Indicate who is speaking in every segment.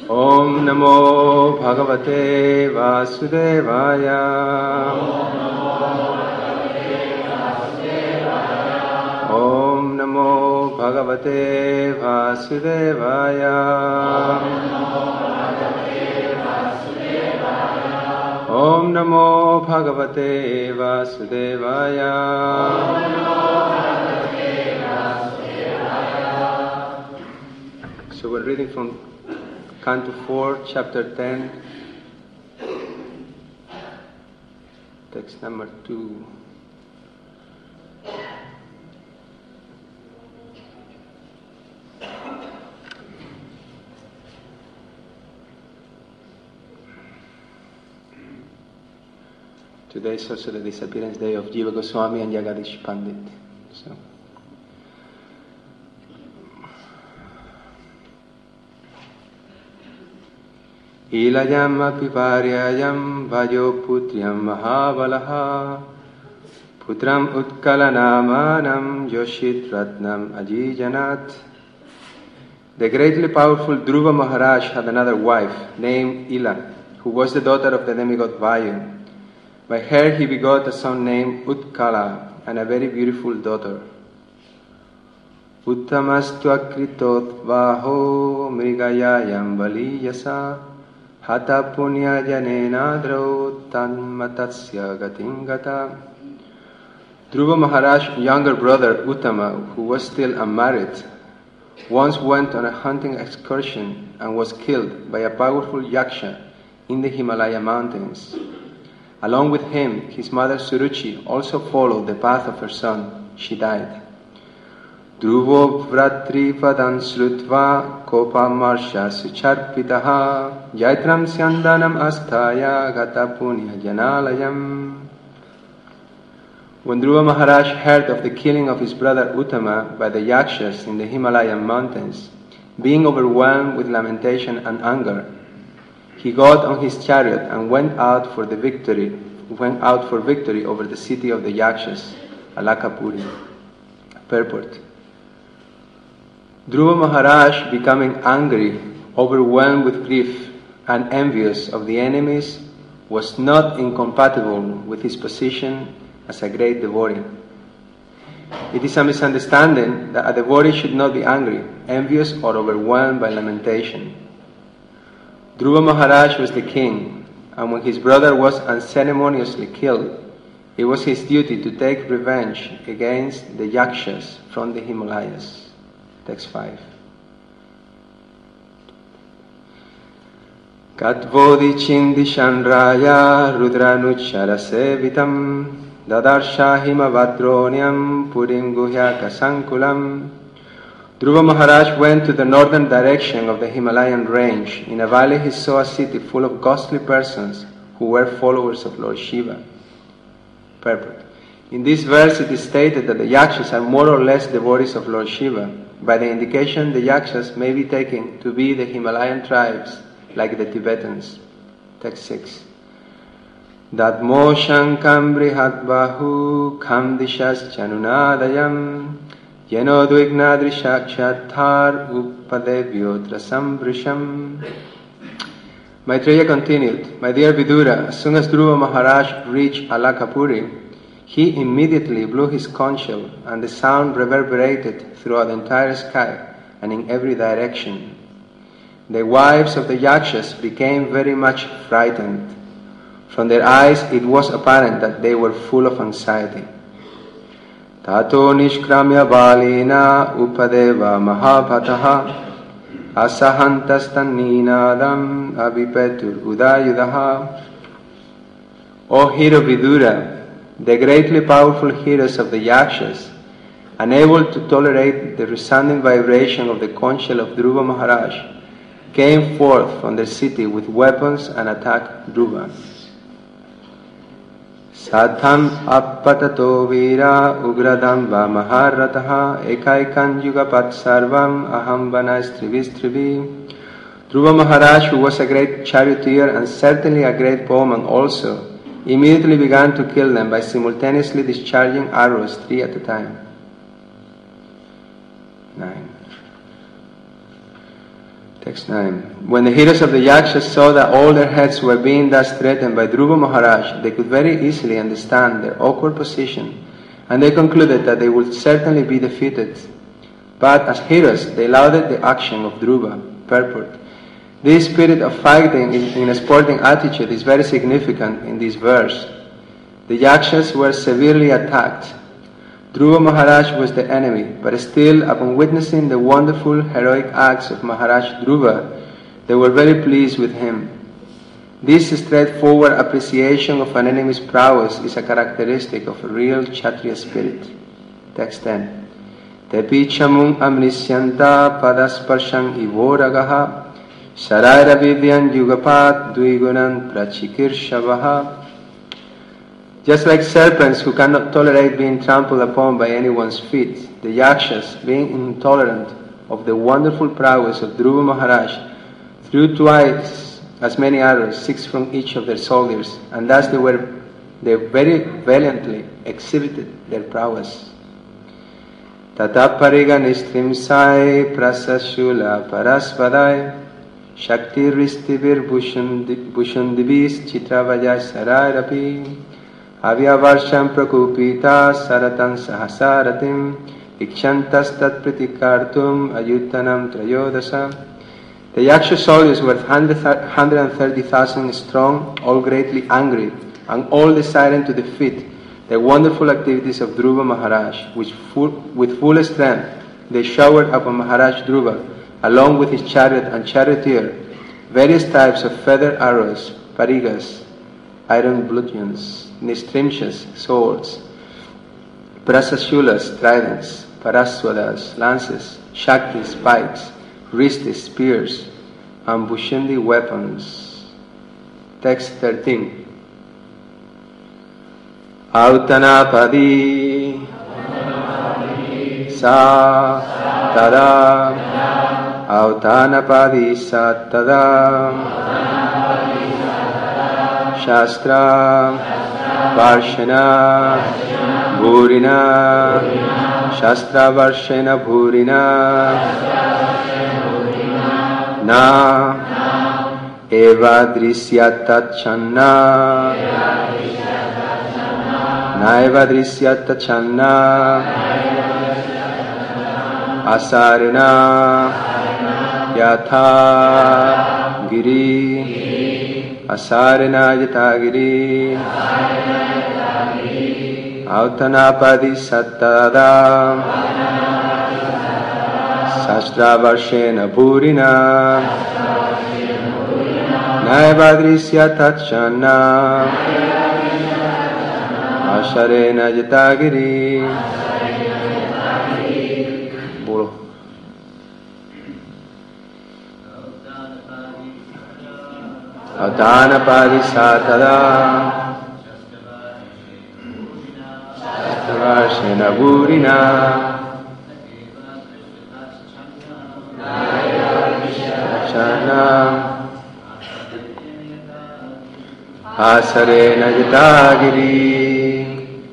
Speaker 1: Om Namo Bhagavate Vasudevaya. Om Namo Bhagavate Vasudevaya. Om Namo Bhagavate Vasudevaya. So we're reading from Canto 4, Chapter 10, text number 2. Today is also the disappearance day of Jiva Goswami and Jagadish Pandit. So, Ilayam apivaryayam vajo putriam mahabalaha putram utkalanamanam yoshit ratnam ajijanat. The greatly powerful Dhruva Maharaj had another wife named Ila, who was the daughter of the demigod Vayu. By her he begot a son named Utkala and a very beautiful daughter. Uttamastu akritot vaho mrigayayam valiyasa hata punya janenadro tanmatasya gatingata. Dhruva Maharaj's younger brother Uttama, who was still unmarried, once went on a hunting excursion and was killed by a powerful yaksha in the Himalaya mountains. Along with him, his mother Suruchi also followed the path of her son. She died. Dhruvo vratri padan slutva kopa marsha sucharpitaha jaitram syandanam asthaya gata punya janalayam. When Dhruva Maharaj heard of the killing of his brother Uttama by the Yakshas in the Himalayan mountains, being overwhelmed with lamentation and anger, he got on his chariot and went out for victory over the city of the Yakshas, Alakapuri. Purport. Dhruva Maharaj, becoming angry, overwhelmed with grief, and envious of the enemies, was not incompatible with his position as a great devotee. It is a misunderstanding that a devotee should not be angry, envious, or overwhelmed by lamentation. Dhruva Maharaj was the king, and when his brother was unceremoniously killed, it was his duty to take revenge against the Yakshas from the Himalayas. Text 5. Katvodi chindishan raya rudranuchara sevitam dadarsha himavadronyam purim guhyaka sankulam. Dhruva Maharaj went to the northern direction of the Himalayan range. In a valley he saw a city full of ghostly persons who were followers of Lord Shiva. Purport. In this verse it is stated that the Yakshas are more or less devotees of Lord Shiva. By the indication, the Yakshas may be taken to be the Himalayan tribes like the Tibetans. Text 6. Dadmo shankam brihatbahu kamdishas chanunadayam Yeno dvignadri shakshathar upadevyotra sambrisham. Maitreya continued, My dear Vidura, as soon as Dhruva Maharaj reached Alakapuri, he immediately blew his conch shell, and the sound reverberated throughout the entire sky and in every direction. The wives of the Yakshas became very much frightened. From their eyes it was apparent that they were full of anxiety. Tato nishkramya balina upadeva mahabhataha asahantastanninadam avipetur udayudaha. O hero Vidura, the greatly powerful heroes of the Yakshas, unable to tolerate the resounding vibration of the conch shell of Dhruva Maharaj, came forth from their city with weapons and attacked Dhruva. Sadham appatato vira ugradam va maharataha ekaikan yugapat sarvam aham vanaistrivistrivi. Dhruva Maharaj, who was a great charioteer and certainly a great bowman also, immediately began to kill them by simultaneously discharging arrows 3 at a time. 9. Text 9. When the heroes of the Yakshas saw that all their heads were being thus threatened by Dhruva Maharaj, they could very easily understand their awkward position, and they concluded that they would certainly be defeated. But as heroes, they lauded the action of Dhruva. Purport. This spirit of fighting in a sporting attitude is very significant in this verse. The Yakshas were severely attacked. Dhruva Maharaj was the enemy, but still, upon witnessing the wonderful heroic acts of Maharaj Dhruva, they were very pleased with him. This straightforward appreciation of an enemy's prowess is a characteristic of a real Kshatriya spirit. Text 10. Tepi chamung amnisyanta padasparshang ivoragaha Sharaira vidyan yugapat duigunan prachikirshabaha. Just like serpents who cannot tolerate being trampled upon by anyone's feet, the Yakshas, being intolerant of the wonderful prowess of Dhruva Maharaj, threw twice as many arrows, 6 from each of their soldiers, and thus they very valiantly exhibited their prowess. Tata pariganistrimsai prasashula parasvadai Shakti ristivir bhushundivis chitravajai sarairapi Avyavarsham prakupita saratan sahasaratim Ikshantas tat pratikartum ayutanam trayodasa. The Yaksha soldiers were 130,000 strong, all greatly angry, and all desiring to defeat the wonderful activities of Dhruva Maharaj, which with full strength they showered upon Maharaj Dhruva, along with his chariot and charioteer, various types of feather arrows, parigas, iron bludgeons, nistrimshas, swords, prasashulas, tridents, paraswadas, lances, shaktis, pikes, ristis, spears, and bhushundi weapons. Text 13. Autanapadi sa tada Autanapadi sa tada Shastra Varshena Bhurina Shastra Varshena Bhurina Na Eva Drisyatachanna Na Eva Drisyatachanna Asarina Yatha Giri Asarina Yatha Giri Autanapadi Sattada Sastra Varshena Bhurina Naivadrisya Tachana Asharena Yatagiri. Bolo. Autanapadi Sattada Varshena Bhurina Chana Asarena Yatagiri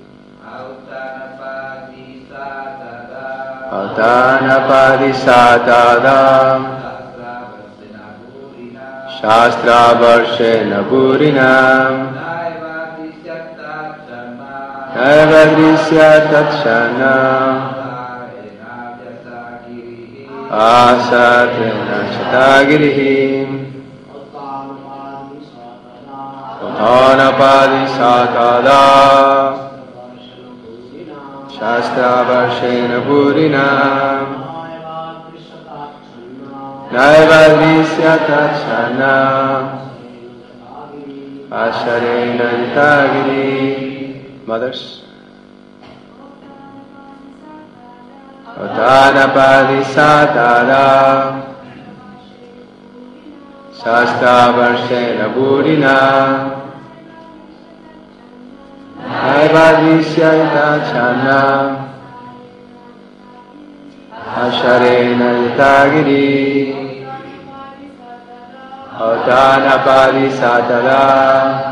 Speaker 1: Autanapadi Satada Shastra Varshena Bhurina Naivadrisya Tatshana Asatrena Chatagirihi Autanapadi Satada Shastra Varshena Bhurina Naivadrisya Tatshana Asharena Yatagiri. Mothers. Autanapadi Satada Shastra Varshena Bhurina Naivadrisya Tachana Asharena Yatagiri. Autanapadi Satada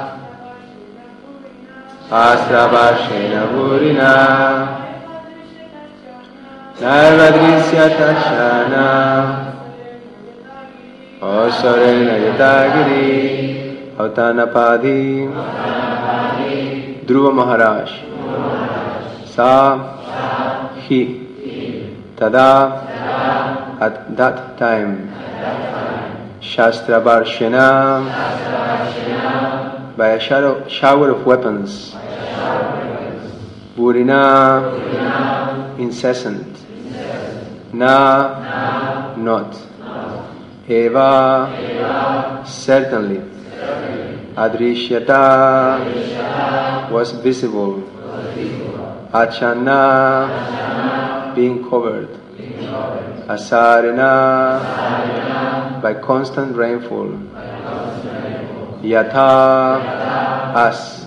Speaker 1: Shastra Varshena Bhurina Naivadrisya Tachana Asarena Yatagiri Autanapadhi Dhruva Maharaj Sa He Tada at that time Shastra Varshana by a shower of weapons Burina incessant Na not Eva certainly Adrishyata was visible Achana being covered Asarina by constant rainfall Yatha as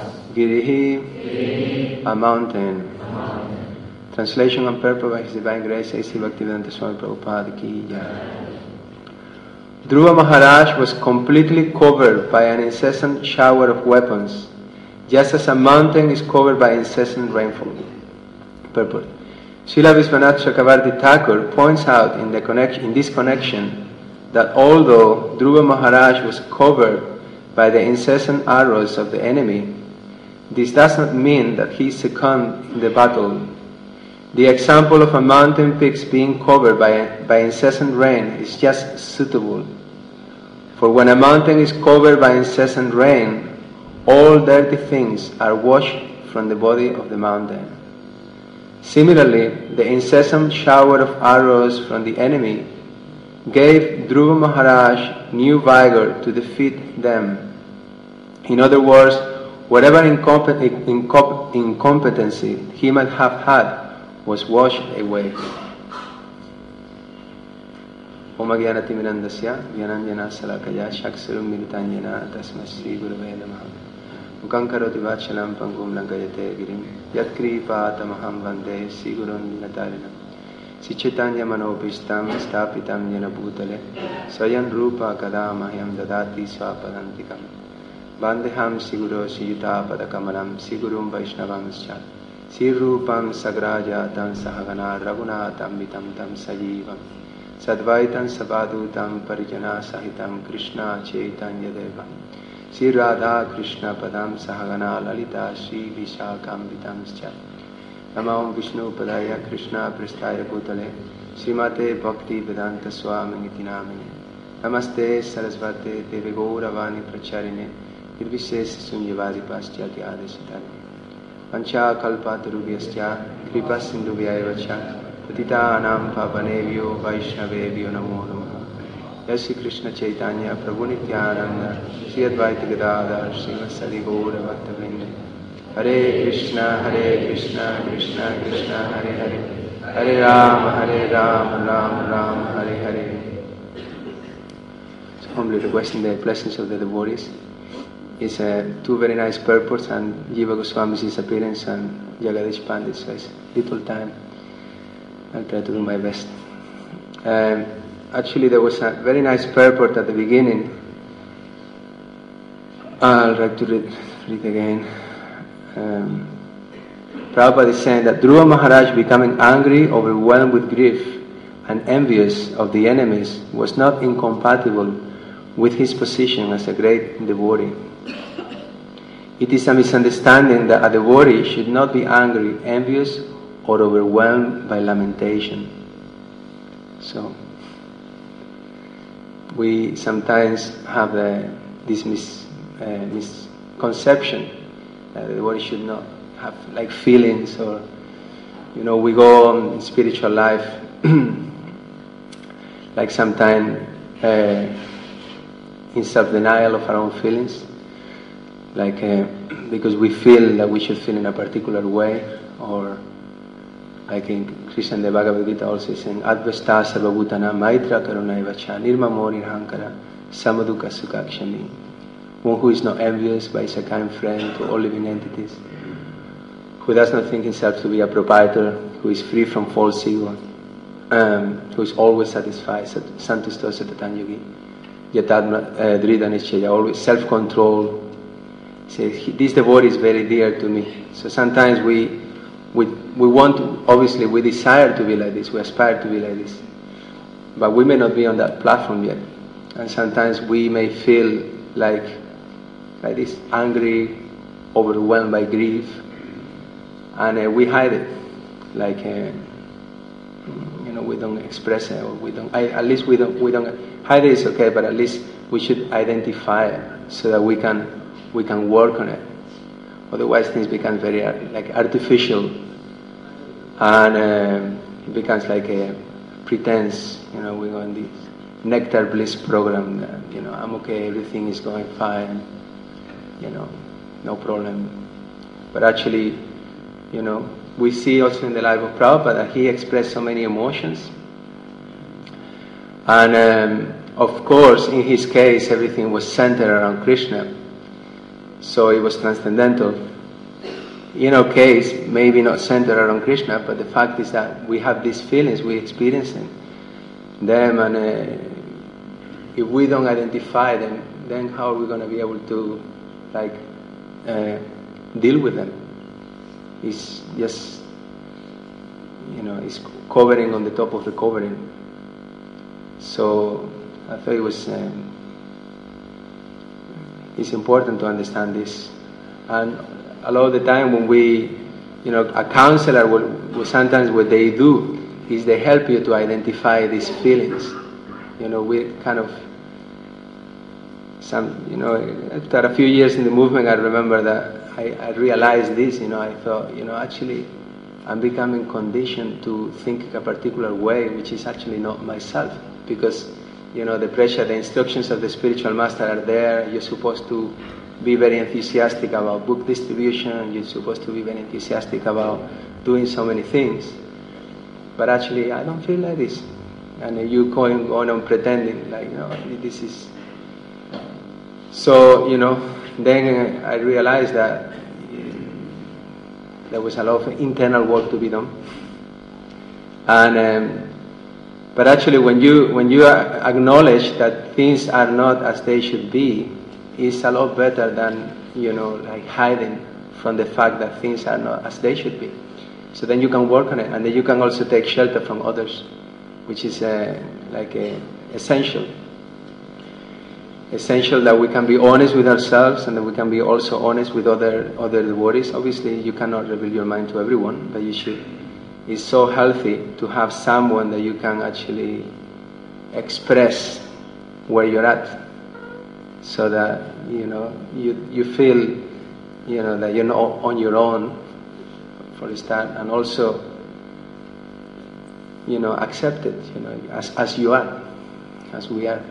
Speaker 1: Girihi a mountain. Translation and purport by His Divine Grace A.C. Bhaktivedanta Swami Prabhupada Ki Jai. Dhruva Maharaj was completely covered by an incessant shower of weapons, just as a mountain is covered by incessant rainfall. Purport. Srila Vishwanath Chakravarti Thakur points out in this connection that although Dhruva Maharaj was covered by the incessant arrows of the enemy, this does not mean that he succumbed in the battle. The example of a mountain peak being covered by incessant rain is just suitable. For when a mountain is covered by incessant rain, all dirty things are washed from the body of the mountain. Similarly, the incessant shower of arrows from the enemy gave Dhruva Maharaj new vigor to defeat them. In other words, whatever incompetency he might have had was washed away. Om Jnanatimirandasya Jnananjana Salakaya Shaksarum Militanjana Tasma Sri Gurave Namaha Mukhaṁ Karoti Vachalam Pangum Lankayate Girim Yat Kripatamaham Vande Sri Gurun Dinatarinam Sri Chaitanya Manopistam Stapitam Jena Bhutale Swayam Rupa Kadamahyam Dadati Swapadantikam Vandeham Siguro Siyuta Padakamalam Sigurum Vaishnavamscha Sri Rupam Sagrajatam Sahagana Raghunatam Vitam Tam Sajivam Sadvaitam Sabadutam Parijana Sahitam Krishna Chaitanya Deva Sri Radha Krishna Padam Sahagana Lalita Sri Vishakam Vitamscha Namam Vishnu Padaya Krishna Prestaya Bhutale Srimate Bhakti Vedanta Swami Niti Namine Namaste Sarasvate Deve Gauravani Pracharine Nirvishesha Sunyavadi Paschati Adesitane Pancha Kalpatarubhyascha Kripa Sindhubhyaivacha Patitanam Pavanevyo Vaishnavevyo Namo Namaha Yasi Krishna Chaitanya Prabhu Nityananda Sri Advaita Gadadhar Srimad Gaura Bhaktavrinda Hare Krishna Krishna Krishna Hare Hare Hare Rama Rama Hare Hare. So humbly requesting the blessings of the devotees. It's two very nice purports and Jiva Goswami's disappearance and Jagadish Pandit, so it's little time. I'll try to do my best. Actually, there was a very nice purport at the beginning. I'll try to read again. Prabhupada is saying that Dhruva Maharaj becoming angry, overwhelmed with grief, and envious of the enemies was not incompatible with his position as a great devotee. It is a misunderstanding that a devotee should not be angry, envious, or overwhelmed by lamentation. So, we sometimes have this misconception that the devotee should not have like feelings, or we go on in spiritual life like sometimes in self-denial of our own feelings, like because we feel that we should feel in a particular way, or like in Krishna the Bhagavad Gita also saying Advasta Sarvabhutana Maitra Karunaivacha Nirmamo Nirhankara Samaduka Sukakshami. One who is not envious but is a kind friend to all living entities, who does not think himself to be a proprietor, who is free from false ego, who is always satisfied, Santusto Satatanyogi, Yatadma Drida Nischaya, always self-control. This devotee is very dear to me. So sometimes we want to, obviously we desire to be like this, we aspire to be like this, but we may not be on that platform yet. And sometimes we may feel like this, angry, overwhelmed by grief, and we hide it. Like, we don't express it, or we don't. At least we don't hide it. Is okay, but at least we should identify it so that we can work on it. Otherwise, things become very like artificial, and it becomes like a pretense. We go in this nectar bliss program that I'm okay, everything is going fine, no problem. But actually, we see also in the life of Prabhupada that he expressed so many emotions, and of course, in his case, everything was centered around Krishna. So it was transcendental. In our case, maybe not centered around Krishna, but the fact is that we have these feelings, we experience them, and if we don't identify them, then how are we going to be able to deal with them? It's just, it's covering on the top of the covering. So I thought it was it's important to understand this. And a lot of the time when we, a counselor will sometimes what they do is they help you to identify these feelings. We kind of, after a few years in the movement, I remember that I realized this, I thought, actually I'm becoming conditioned to think a particular way, which is actually not myself, because the pressure, the instructions of the spiritual master are there. You're supposed to be very enthusiastic about book distribution. You're supposed to be very enthusiastic about doing so many things. But actually, I don't feel like this. And you going on pretending like, this is... So, then I realized that there was a lot of internal work to be done. And... But actually, when you acknowledge that things are not as they should be, it's a lot better than hiding from the fact that things are not as they should be. So then you can work on it, and then you can also take shelter from others, which is essential. Essential that we can be honest with ourselves, and that we can be also honest with other devotees. Obviously, you cannot reveal your mind to everyone, but you should. It's so healthy to have someone that you can actually express where you're at, so that you feel that you're not on your own, for a start, and also accept it as you are, as we are.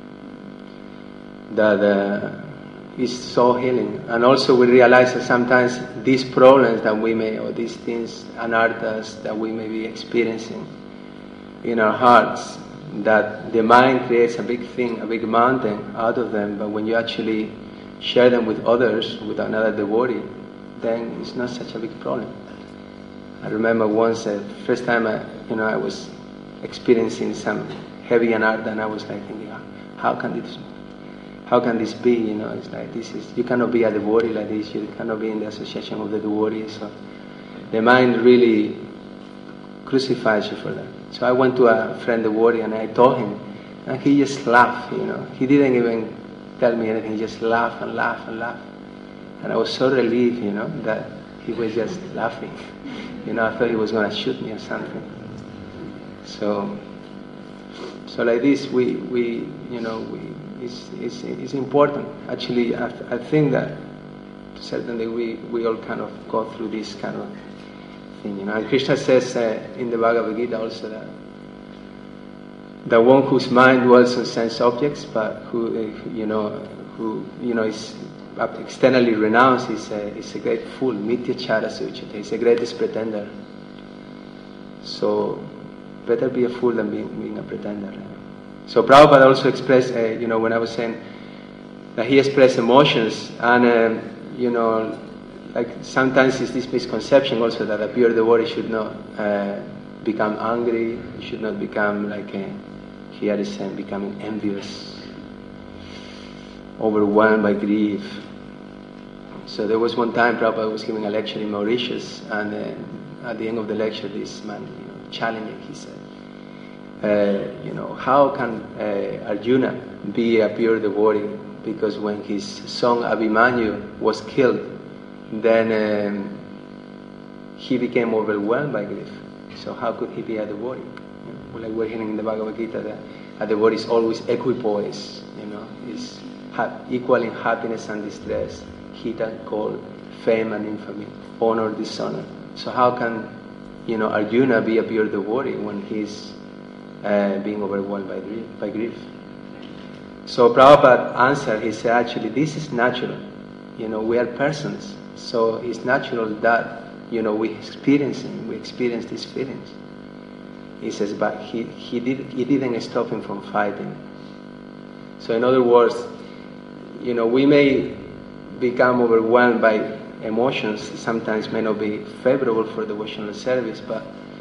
Speaker 1: That is so healing. And also we realize that sometimes these problems that we may, or these things, anarthas that we may be experiencing in our hearts, that the mind creates a big thing, a big mountain out of them, but when you actually share them with others, with another devotee, then it's not such a big problem. I remember once, first time I was experiencing some heavy anartha, and I was like thinking, how can this be? It's like, you cannot be a devotee like this, you cannot be in the association of the devotees. So the mind really crucifies you for that. So I went to a friend devotee and I told him, and he just laughed, He didn't even tell me anything, he just laughed and laughed and laughed. And I was so relieved, that he was just laughing. I thought he was going to shoot me or something. So like this, it's important. Actually, I think that certainly we all kind of go through this kind of thing, And Krishna says in the Bhagavad Gita also that the one whose mind dwells on sense objects, but who is externally renounced is a great fool. Mithya Chara Suchita. He's the greatest pretender. So better be a fool than being a pretender. So Prabhupada also expressed, when I was saying that he expressed emotions, and like sometimes it's this misconception also that a pure devotee should not become angry, should not become here is saying, becoming envious, overwhelmed by grief. So there was one time Prabhupada was giving a lecture in Mauritius, and at the end of the lecture, this man, challenging, he said, how can Arjuna be a pure devotee? Because when his son Abhimanyu was killed, then he became overwhelmed by grief. So how could he be a devotee? Like we're hearing in the Bhagavad Gita, that a devotee is always equipoise, is equal in happiness and distress, heat and cold, fame and infamy, honor, dishonor. So how can, Arjuna be a pure devotee when he's being overwhelmed by grief? So Prabhupada answered, he said, actually, this is natural. We are persons, so it's natural that, we experience these feelings. He says, but he didn't stop him from fighting. So in other words, we may become overwhelmed by emotions, sometimes may not be favorable for devotional service, but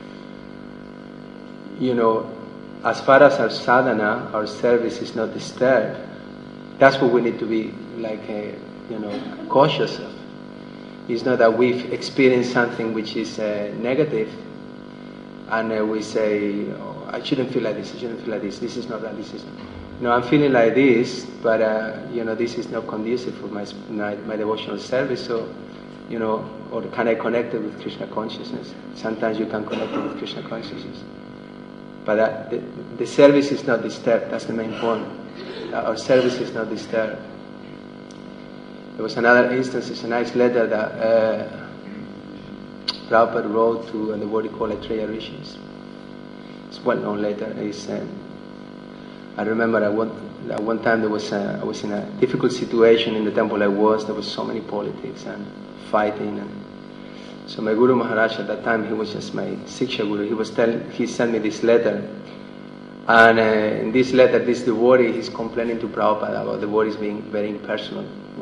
Speaker 1: as far as our sadhana, our service is not disturbed, that's what we need to be cautious of. It's not that we've experienced something which is negative, and we say, oh, I shouldn't feel like this, this is not that, this is not. I'm feeling like this, but this is not conducive for my devotional service, so, or can I connect it with Krishna consciousness? Sometimes you can connect it with Krishna consciousness. But the service is not disturbed, that's the main point. Our service is not disturbed. There was another instance, it's a nice letter that Prabhupada wrote to a devotee called Maitreya Rishi. It's a well-known letter. I remember at one time I was in a difficult situation in the temple I was. There was so many politics and fighting, and so my Guru Maharaj at that time, he was just my Siksha Guru. He sent me this letter, and in this letter, this devotee, he's complaining to Prabhupada about devotees being very impersonal.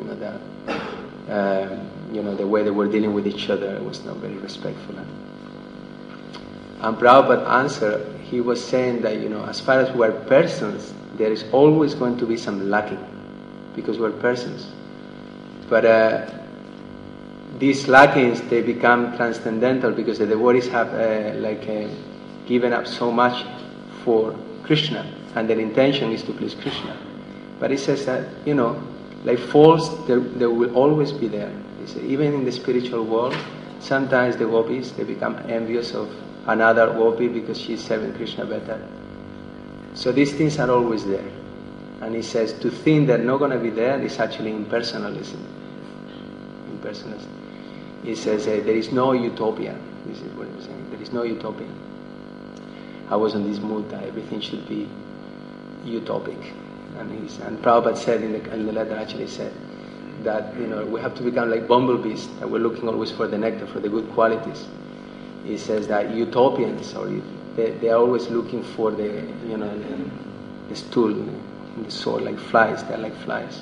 Speaker 1: The way they were dealing with each other was not very respectful. And Prabhupada answered, he was saying that, as far as we're persons, there is always going to be some lacking, because we're persons. But these lackings, they become transcendental because the devotees have given up so much for Krishna, and their intention is to please Krishna. But he says that, like faults, they will always be there. He said, even in the spiritual world, sometimes the gopis, they become envious of another gopi because she's serving Krishna better. So these things are always there. And he says, to think they're not going to be there is actually impersonalism. Impersonalism. He says, there is no utopia. This is what he was saying. There is no utopia. I was in this mood that everything should be utopic. And Prabhupada said in the letter, actually said that we have to become like bumblebees, that we're looking always for the nectar, for the good qualities. He says that utopians, they are always looking for the stool, the sword, like flies. They're like flies.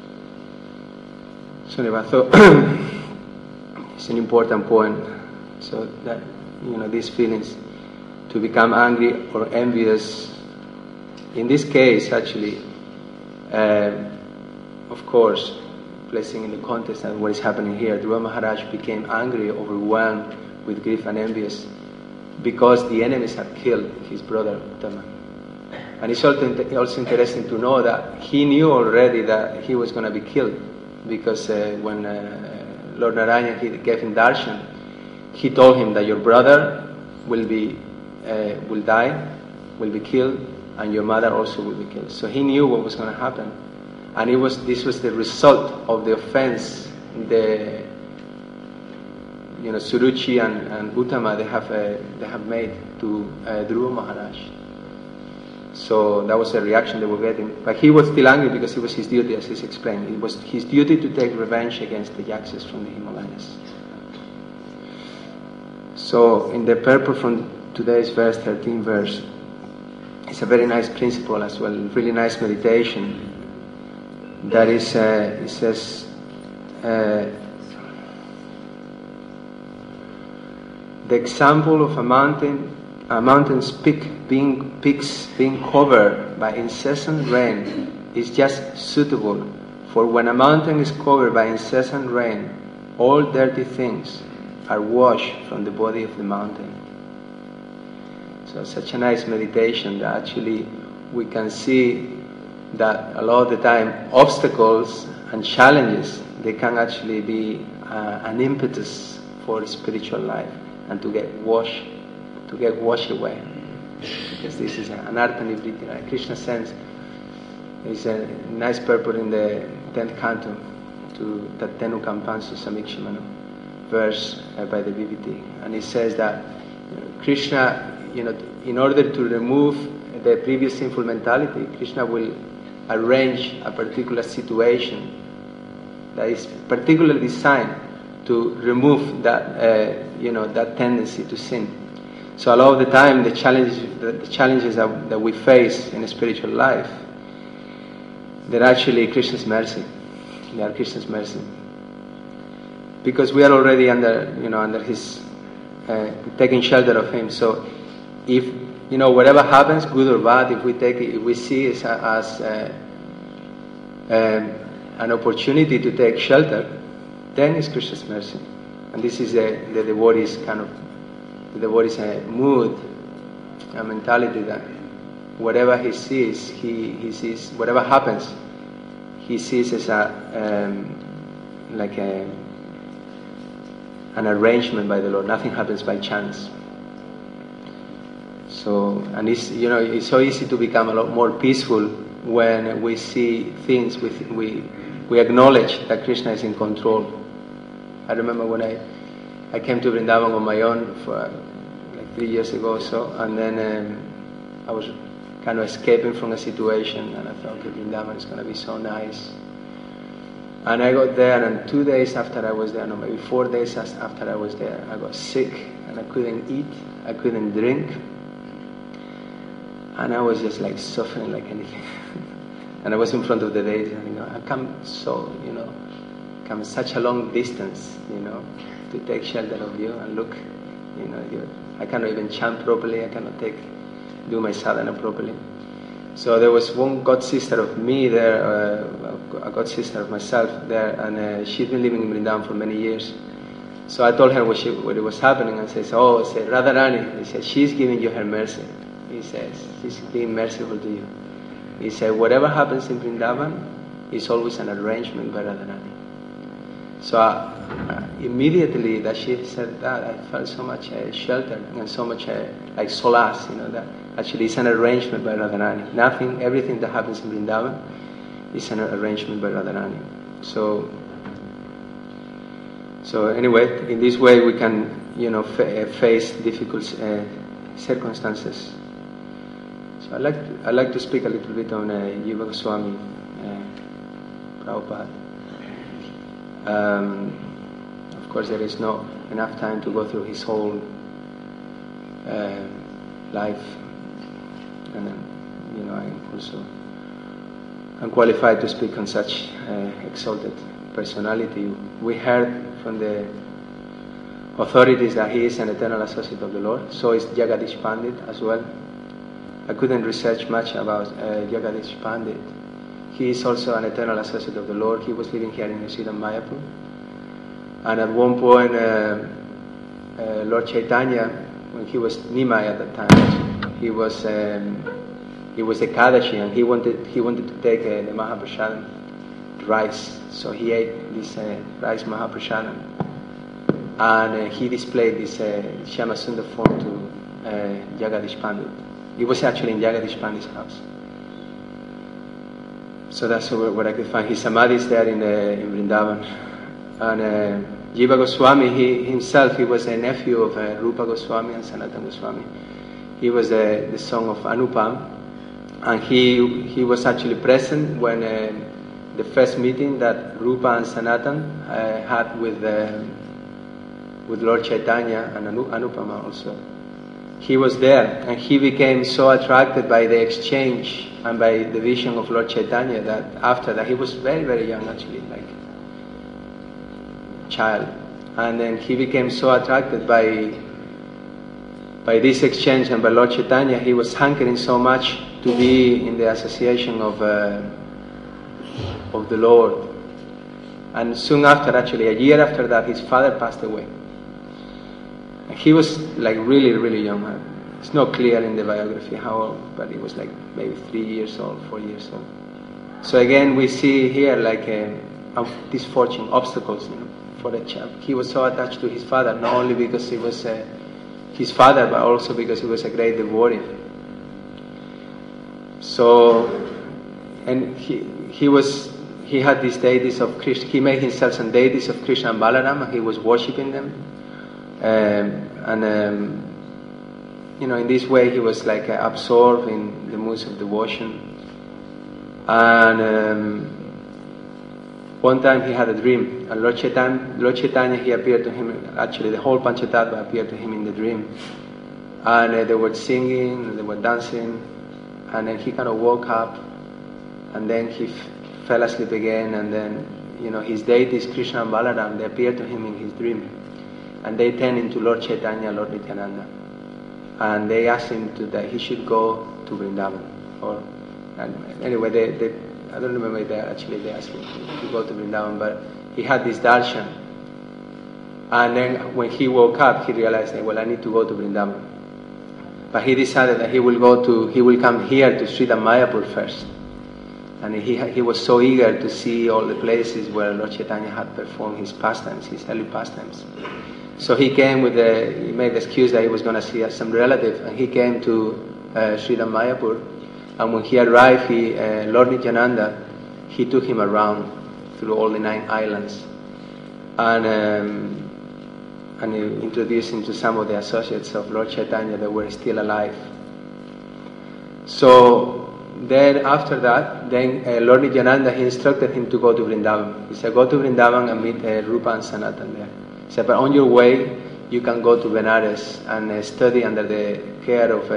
Speaker 1: So anyway, I thought it's an important point. So that these feelings, to become angry or envious. In this case, actually, of course, placing in the context of what is happening here, Dhruva Maharaj became angry, overwhelmed with grief and envious because the enemies had killed his brother Uttama. And it's also interesting to know that he knew already that he was going to be killed, because when Lord Narayana gave him darshan, he told him that your brother will die, will be killed, and your mother also will be killed. So he knew what was going to happen, and this was the result of the offense Suruchi and Uttama they have made to Dhruva Maharaj. So that was the reaction they were getting. But he was still angry because it was his duty, as he's explained. It was his duty to take revenge against the Yakshas from the Himalayas. So in the purport from today's verse, 13th verse, it's a very nice principle as well, really nice meditation. That is, it says, the example of a mountain's peaks being covered by incessant rain is just suitable, for when a mountain is covered by incessant rain, all dirty things are washed from the body of the mountain. So such a nice meditation that actually we can see that a lot of the time obstacles and challenges, they can actually be an impetus for spiritual life and to get washed away. Because this is an art and nivriti. Krishna sends, is a nice purport in the 10th canto to Tattenu Kampansu Samikshimanu, verse by the BBT. And he says that Krishna, in order to remove the previous sinful mentality, Krishna will arrange a particular situation that is particularly designed to remove that, that tendency to sin. So a lot of the time, the challenges that we face in a spiritual life, they're actually Krishna's mercy. They are Krishna's mercy, because we are already under His taking shelter of Him. So, if whatever happens, good or bad, if we see it as an opportunity to take shelter, then it's Krishna's mercy. And this is the devotee's mood and mentality, that whatever he sees, he sees, whatever happens, he sees as an arrangement by the Lord. Nothing happens by chance. So, and it's so easy to become a lot more peaceful when we see things, we acknowledge that Krishna is in control. I remember when I came to Vrindavan on my own for 3 years ago or so, and then I was kind of escaping from a situation, and I thought, okay, Vrindavan is going to be so nice. And I got there, and 2 days after I was there, no, maybe 4 days after I was there, I got sick, and I couldn't eat, I couldn't drink, and I was just suffering like anything. And I was in front of the Deity, and I come such a long distance, to take shelter of you, and look, I cannot even chant properly, I cannot do my sadhana properly. So there was one god sister of me there, a god sister of myself there, and she'd been living in Vrindavan for many years. So I told her what it was happening, and says, Radharani, he said, she's giving you her mercy. He says, she's being merciful to you. He said, whatever happens in Vrindavan is always an arrangement by Radharani. So immediately that she said that, I felt so much shelter and so much solace, that actually it's an arrangement by Radharani. Everything that happens in Vrindavan is an arrangement by Radharani. So anyway, in this way we can, face difficult circumstances. So I'd like to speak a little bit on Jiva Goswami Prabhupada. Of course, there is not enough time to go through his whole life, and I'm qualified to speak on such exalted personality. We heard from the authorities that he is an eternal associate of the Lord. So is Jagadish Pandit as well. I couldn't research much about Jagadish Pandit. He is also an eternal associate of the Lord. He was living here in New Zealand, Mayapur. And at one point, Lord Chaitanya, when he was Nimai at that time, he was Ekadashi, and he wanted to take the Mahaprasadam, rice. So he ate this rice Mahaprasadam, and he displayed this Shyamasundar form to Jagadish Pandit. It was actually in Jagadish Pandit's house. So that's where I could find his samadhi is there in Vrindavan. And Jiva Goswami, he himself was a nephew of Rupa Goswami and Sanatana Goswami. He was the son of Anupam, and he was actually present when the first meeting that Rupa and Sanatana had with Lord Chaitanya and Anupama also. He was there, and he became so attracted by the exchange and by the vision of Lord Chaitanya that after that, he was very, very young actually, like child. And then he became so attracted by this exchange and by Lord Chaitanya, he was hankering so much to be in the association of the Lord. And soon after, actually, a year after that, his father passed away. He was like really, really young. It's not clear in the biography how old, but he was like maybe 3 years old, 4 years old. So again, we see here like misfortune, obstacles, for the child. He was so attached to his father, not only because he was his father, but also because he was a great devotee. So, and he had these deities of Krishna. He made himself some deities of Krishna and Balaram, and he was worshipping them. In this way, he was like absorbed in the moods of devotion. And one time he had a dream, and Lord Chaitanya, he appeared to him. Actually, the whole Panchatattva appeared to him in the dream, and they were singing, they were dancing, and then he kind of woke up, and then he fell asleep again, and then his deities Krishna and Balaram, they appeared to him in his dream, and they turned into Lord Chaitanya, Lord Nityananda, and they asked him that he should go to Vrindavan. Anyway, they I don't remember if they asked him to go to Vrindavan, but he had this darshan, and then when he woke up, he realized that, well, I need to go to Vrindavan. But he decided that he will come here to Sridham Mayapur first. And he was so eager to see all the places where Lord Chaitanya had performed his pastimes, his early pastimes. So he came he made the excuse that he was going to see some relative, and he came to Sridham Mayapur. And when he arrived, Lord Nityananda, he took him around through all the 9 islands, and he introduced him to some of the associates of Lord Chaitanya that were still alive. So then after that, Lord Nityananda, he instructed him to go to Vrindavan. He said, go to Vrindavan and meet Rupa and Sanatan there. He said, but on your way, you can go to Benares and study under the care of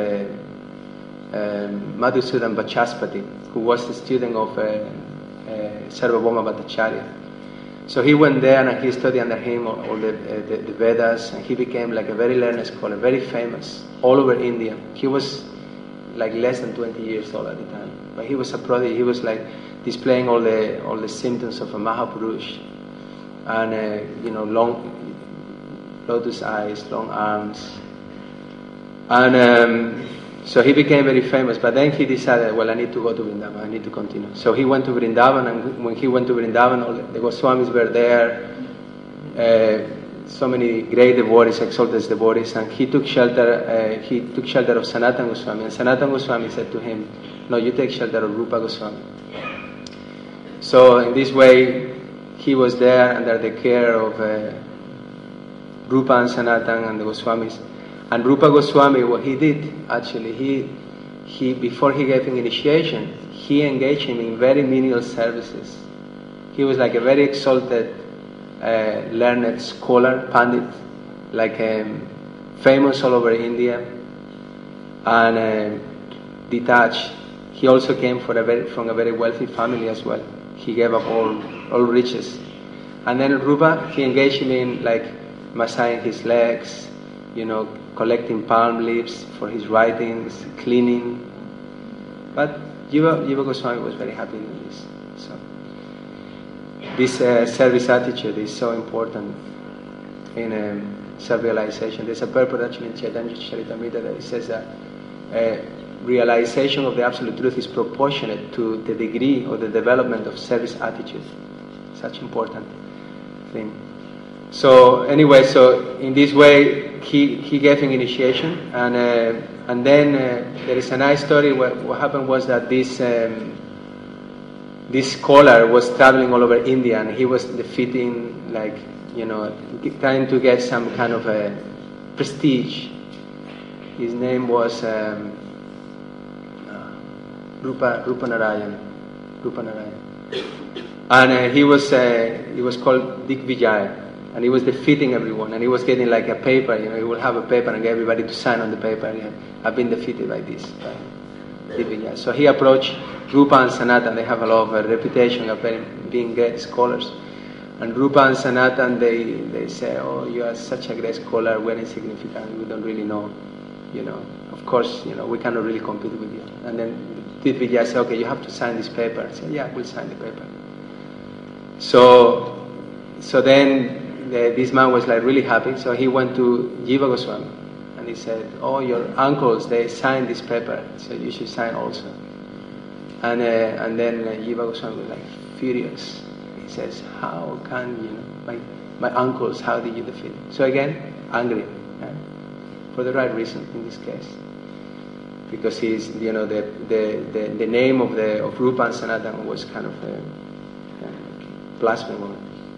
Speaker 1: Madhusudan Vachaspati, who was the student of Sarvabhauma Bhattacharya. So he went there and he studied under him all the Vedas, and he became like a very learned scholar, very famous all over India. He was like less than 20 years old at the time, but he was a prodigy. He was like displaying all the symptoms of a Mahapurush, and long lotus eyes, long arms, and so he became very famous. But then he decided, well, I need to go to Vrindavan, I need to continue. So he went to Vrindavan, and when he went to Vrindavan, all the Goswamis were there, so many great devotees, exalted devotees, and he took shelter of Sanatana Goswami, and Sanatana Goswami said to him, no, you take shelter of Rupa Goswami. So in this way, he was there under the care of Rupa and Sanatana and the Goswamis. And Rupa Goswami, what he did, actually, he before he gave him initiation, he engaged him in very menial services. He was like a very exalted, learned scholar, Pandit, like famous all over India, and detached. He also came from a very wealthy family as well. He gave up all riches. And then Rupa, he engaged him in like massaging his legs, collecting palm leaves for his writings, cleaning. But Jiva Goswami was very happy with this. So this service attitude is so important in self-realization. There's a purport actually in Chaitanya Charitamrita that it says that realization of the absolute truth is proportionate to the degree of the development of service attitude. Such important thing. So anyway, so in this way he gave him initiation, and then there is a nice story. What happened was that this scholar was traveling all over India, and he was defeating, trying to get some kind of a prestige. His name was Rupa Narayan, and he was called Digvijaya. And he was defeating everyone, and he was getting like a paper, he would have a paper and get everybody to sign on the paper. I've been defeated by this. So he approached Rupa and Sanatan. They have a lot of reputation of being great scholars. And Rupa and Sanatan, they say, oh, you are such a great scholar, we're insignificant, we don't really know, of course, we cannot really compete with you. And then Digvijaya said, okay, you have to sign this paper. I said, yeah, we'll sign the paper. So then this man was like really happy, so he went to Jiva Goswami, and he said, "Oh, your uncles, they signed this paper, so you should sign also." And then Jiva Goswami was like furious. He says, "How can my uncles? How did you defeat?" So again, angry, for the right reason in this case, because he's the name of Rupa and Sanatana was kind of blasphemy.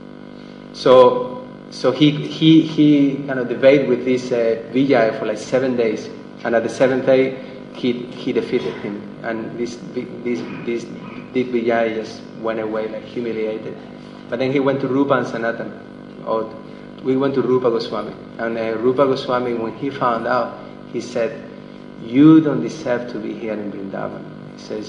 Speaker 1: So he kind of debated with this Vijaya for like 7 days, and at the 7th day he defeated him, and this Vijaya just went away like humiliated. But then he went to Rupa and Sanatana, or we went to Rupa Goswami, and Rupa Goswami, when he found out, he said, "You don't deserve to be here in Vrindavan." He says,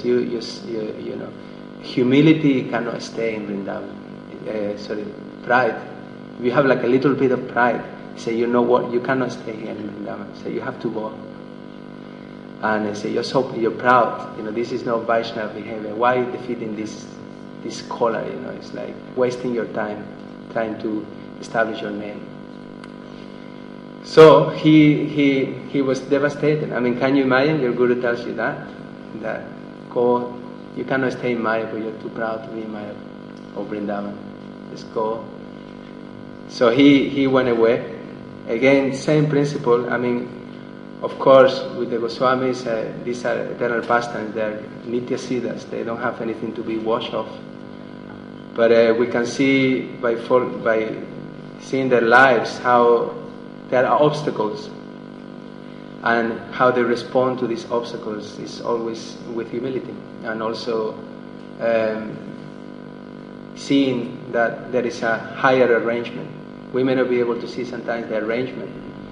Speaker 1: humility cannot stay in Vrindavan. Pride. If you have like a little bit of pride, say, "You know what, you cannot stay here in Vrindavan. So you have to go." And say, "You're proud. This is not Vaishnava behavior. Why are you defeating this scholar? It's like wasting your time trying to establish your name." So he was devastated. I mean, can you imagine? Your guru tells you that go, you cannot stay in Mayapur. You're too proud to be in Mayapur or Vrindavan. Just go. So he went away. Again, same principle. I mean, of course, with the Goswamis, these are eternal pastimes. They are nitya siddhas. They don't have anything to be washed off. But we can see by seeing their lives how there are obstacles, and how they respond to these obstacles is always with humility, and also seeing that there is a higher arrangement. We may not be able to see sometimes the arrangement,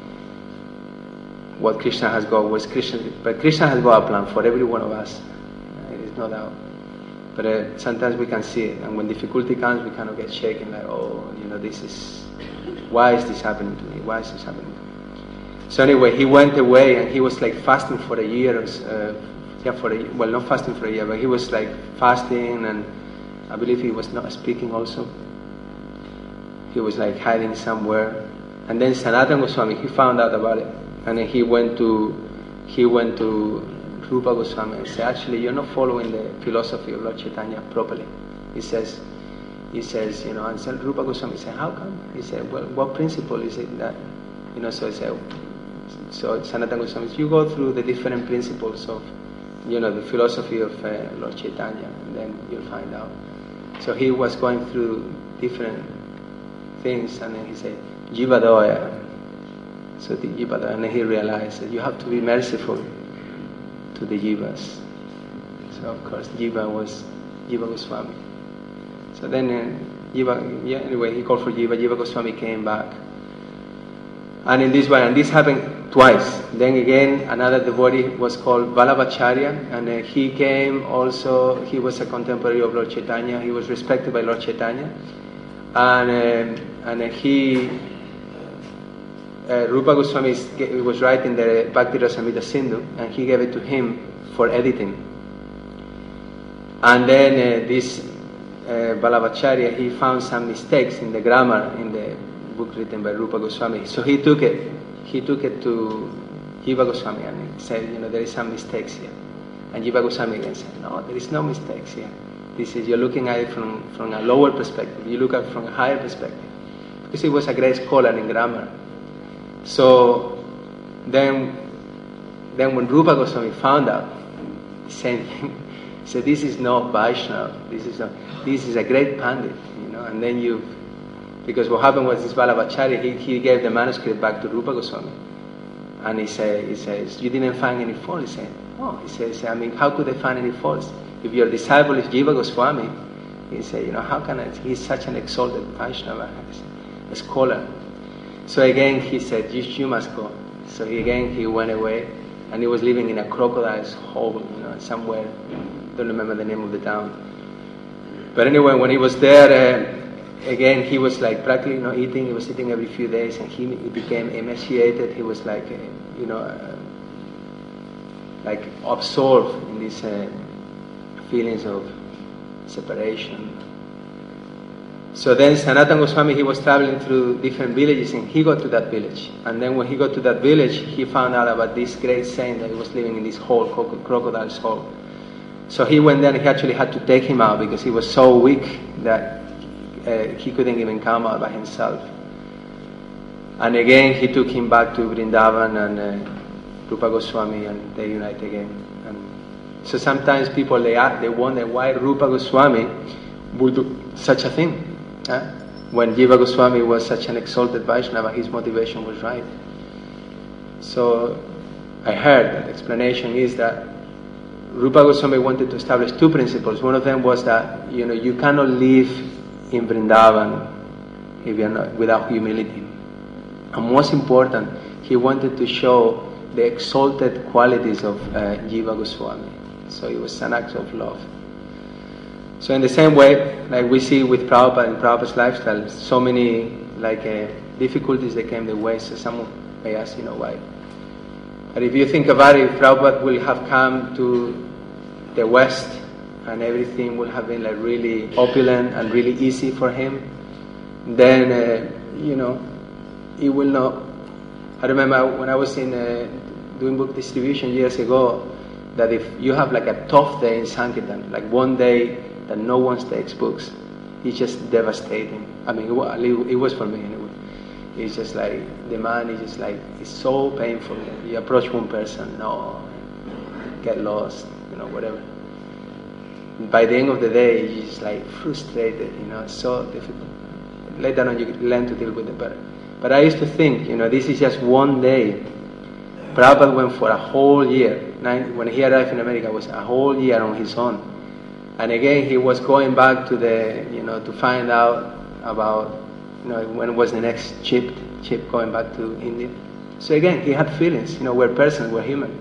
Speaker 1: what Krishna has got, but Krishna has got a plan for every one of us. There is no doubt. But sometimes we can see it, and when difficulty comes, we kind of get shaken, like, why is this happening to me? Why is this happening to me? So anyway, he went away, and he was like fasting for a year. Not fasting for a year, but he was like fasting, and I believe he was not speaking also. He was like hiding somewhere. And then Sanatana Goswami, he found out about it, and then he went to Rupa Goswami and said, "Actually, you're not following the philosophy of Lord Chaitanya properly." He says, and Rupa Goswami said, "How come?" He said, "Well, what principle is it that, so he said, so Sanatana Goswami said, "You go through the different principles of, the philosophy of Lord Chaitanya, and then you'll find out." So he was going through different things, and then he said, "Jivadoya." So the Jivadoya, and then he realized that you have to be merciful to the Jivas. So of course, Jiva was Jiva Goswami. So then anyway, he called for Jiva. Jiva Goswami came back. And in this way, and this happened twice. Then again, another devotee was called Vallabhacharya, and he came also. He was a contemporary of Lord Chaitanya. He was respected by Lord Chaitanya. And Rupa Goswami was writing the Bhakti Rasamrita Sindhu, and he gave it to him for editing. And then this Vallabhacharya, he found some mistakes in the grammar in the book written by Rupa Goswami. So he took it to Jiva Goswami and he said, there is some mistakes here. And Jiva Goswami again said, "No, there is no mistakes here. This is, you're looking at it from a lower perspective. You look at it from a higher perspective." Because he was a great scholar in grammar. So then when Rupa Goswami found out the same thing, he said, "This is not Vaishnava. This is a great Pandit, And then because what happened was this Vallabhacharya, he gave the manuscript back to Rupa Goswami, and he says, "You didn't find any fault." He said, "No." He says, "I mean, how could I find any faults? If your disciple is Jiva Goswami," he said, "How can I? He's such an exalted Vaishnava, a scholar." So again he said, you must go. So he went away, and he was living in a crocodile's hole, somewhere. Don't remember the name of the town. But anyway, when he was there, again he was like practically not eating. He was eating every few days, and he became emaciated. He was like, like absorbed in these feelings of separation. So then Sanatana Goswami, he was traveling through different villages and he got to that village. And then when he got to that village, he found out about this great saint that he was living in this hole, crocodile's hole. So he went there and he actually had to take him out because he was so weak that he couldn't even come out by himself. And again, he took him back to Vrindavan and Rupa Goswami, and they unite again. And so sometimes people, they wonder why Rupa Goswami would do such a thing. When Jiva Goswami was such an exalted Vaishnava, his motivation was right. So I heard that the explanation is that Rupa Goswami wanted to establish two principles. One of them was that you cannot live in Vrindavan if you are not, without humility. And most important, he wanted to show the exalted qualities of Jiva Goswami. So it was an act of love. So in the same way, like we see with Prabhupada and Prabhupada's lifestyle, so many difficulties that came the way. So someone may ask, why? But if you think about it, if Prabhupada will have come to the West and everything will have been like really opulent and really easy for him, then it will not. I remember when I was doing book distribution years ago, that if you have like a tough day in Sankirtan, like one day that no one takes books, it's just devastating. I mean, it was for me anyway. It's just like, the man is just like, it's so painful. You approach one person, get lost, whatever. By the end of the day, you're just like frustrated, it's so difficult. Later on, you learn to deal with it better. But I used to think, this is just one day. Prabhupada went for a whole year. When he arrived in America, it was a whole year on his own. And again, he was going back to to find out about, when was the next ship going back to India. So again, he had feelings, we're persons, we're human.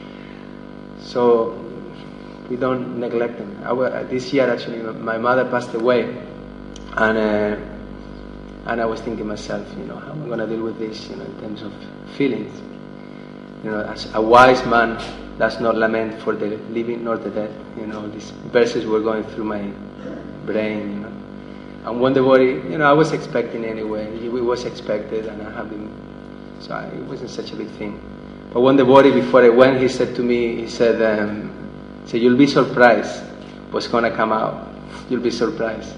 Speaker 1: So we don't neglect them. This year, actually, my mother passed away. And I was thinking myself, how am I going to deal with this, in terms of feelings? As a wise man does not lament for the living nor the dead. These verses were going through my brain, And when the body, I was expecting anyway. It was expected, and I have been, so it wasn't such a big thing. But when the body, before I went, he said to me, you'll be surprised what's going to come out. You'll be surprised.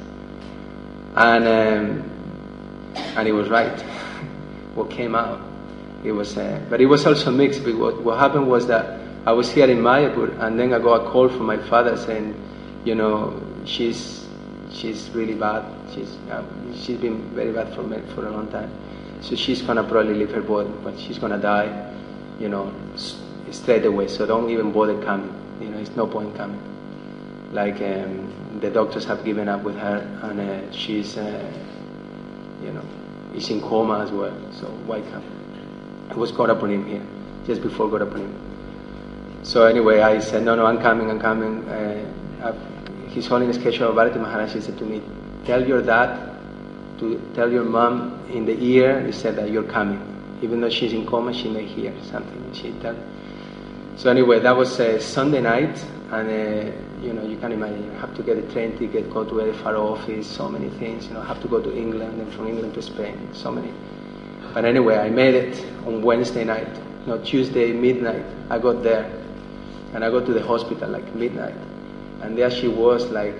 Speaker 1: And he was right. What came out, it was, but it was also mixed. Because what happened was that I was here in Mayapur, and then I got a call from my father saying, she's really bad. She's been very bad for a long time. So she's gonna probably leave her body, but she's gonna die, straight away. So don't even bother coming. It's no point coming. Like the doctors have given up with her, and she's, is in coma as well. So why come? I was Gaurapunim here, just before Gaurapunim. So anyway, I said, no, I'm coming. His Holiness Keshava Bharati Maharaj, he said to me, tell your dad to tell your mom in the ear, he said that you're coming. Even though she's in coma, she may hear something. She tell. So anyway, that was Sunday night, and you can imagine, you have to get a train ticket, go to a far office, so many things, have to go to England, and from England to Spain, so many. But anyway, I made it on Wednesday night. Tuesday midnight, I got there, and I got to the hospital like midnight, and there she was like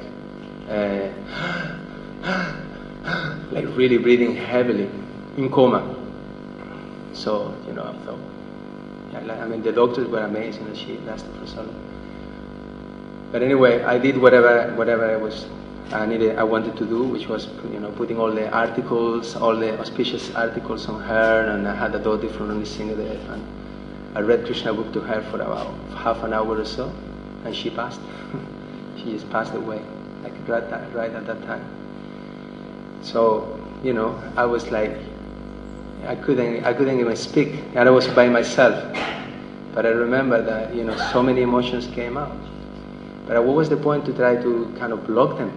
Speaker 1: really breathing heavily, in coma. So I thought, the doctors were amazing that she lasted for so long. But anyway, I did whatever I wanted to do, which was putting all the articles, all the auspicious articles on her, and I had a daughter from Nisringadev, and I read Krishna book to her for about half an hour or so, and she passed. She just passed away, like right at that time. So I was like, I couldn't even speak, and I was by myself. But I remember that so many emotions came out. But what was the point to try to kind of block them?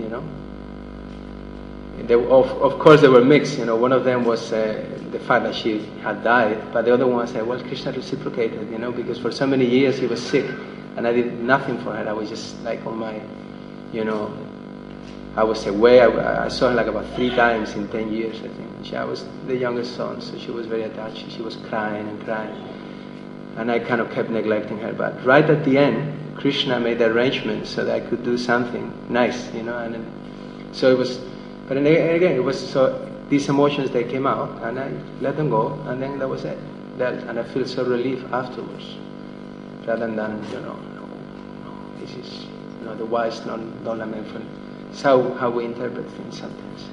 Speaker 1: Of course they were mixed. One of them was the fact that she had died, but the other one said, well, Krishna reciprocated, because for so many years he was sick, and I did nothing for her. I was just like on my, I was away. I saw her like about 3 times in 10 years, I think. I was the youngest son, so she was very attached. She was crying and crying. And I kind of kept neglecting her. But right at the end, Krishna made arrangements so that I could do something nice, and then, so it was, but then again, it was, so these emotions, they came out, and I let them go, and then that was it. And I feel so relief afterwards, rather than, no, this is, the wise don't lament for. It's how we interpret things sometimes.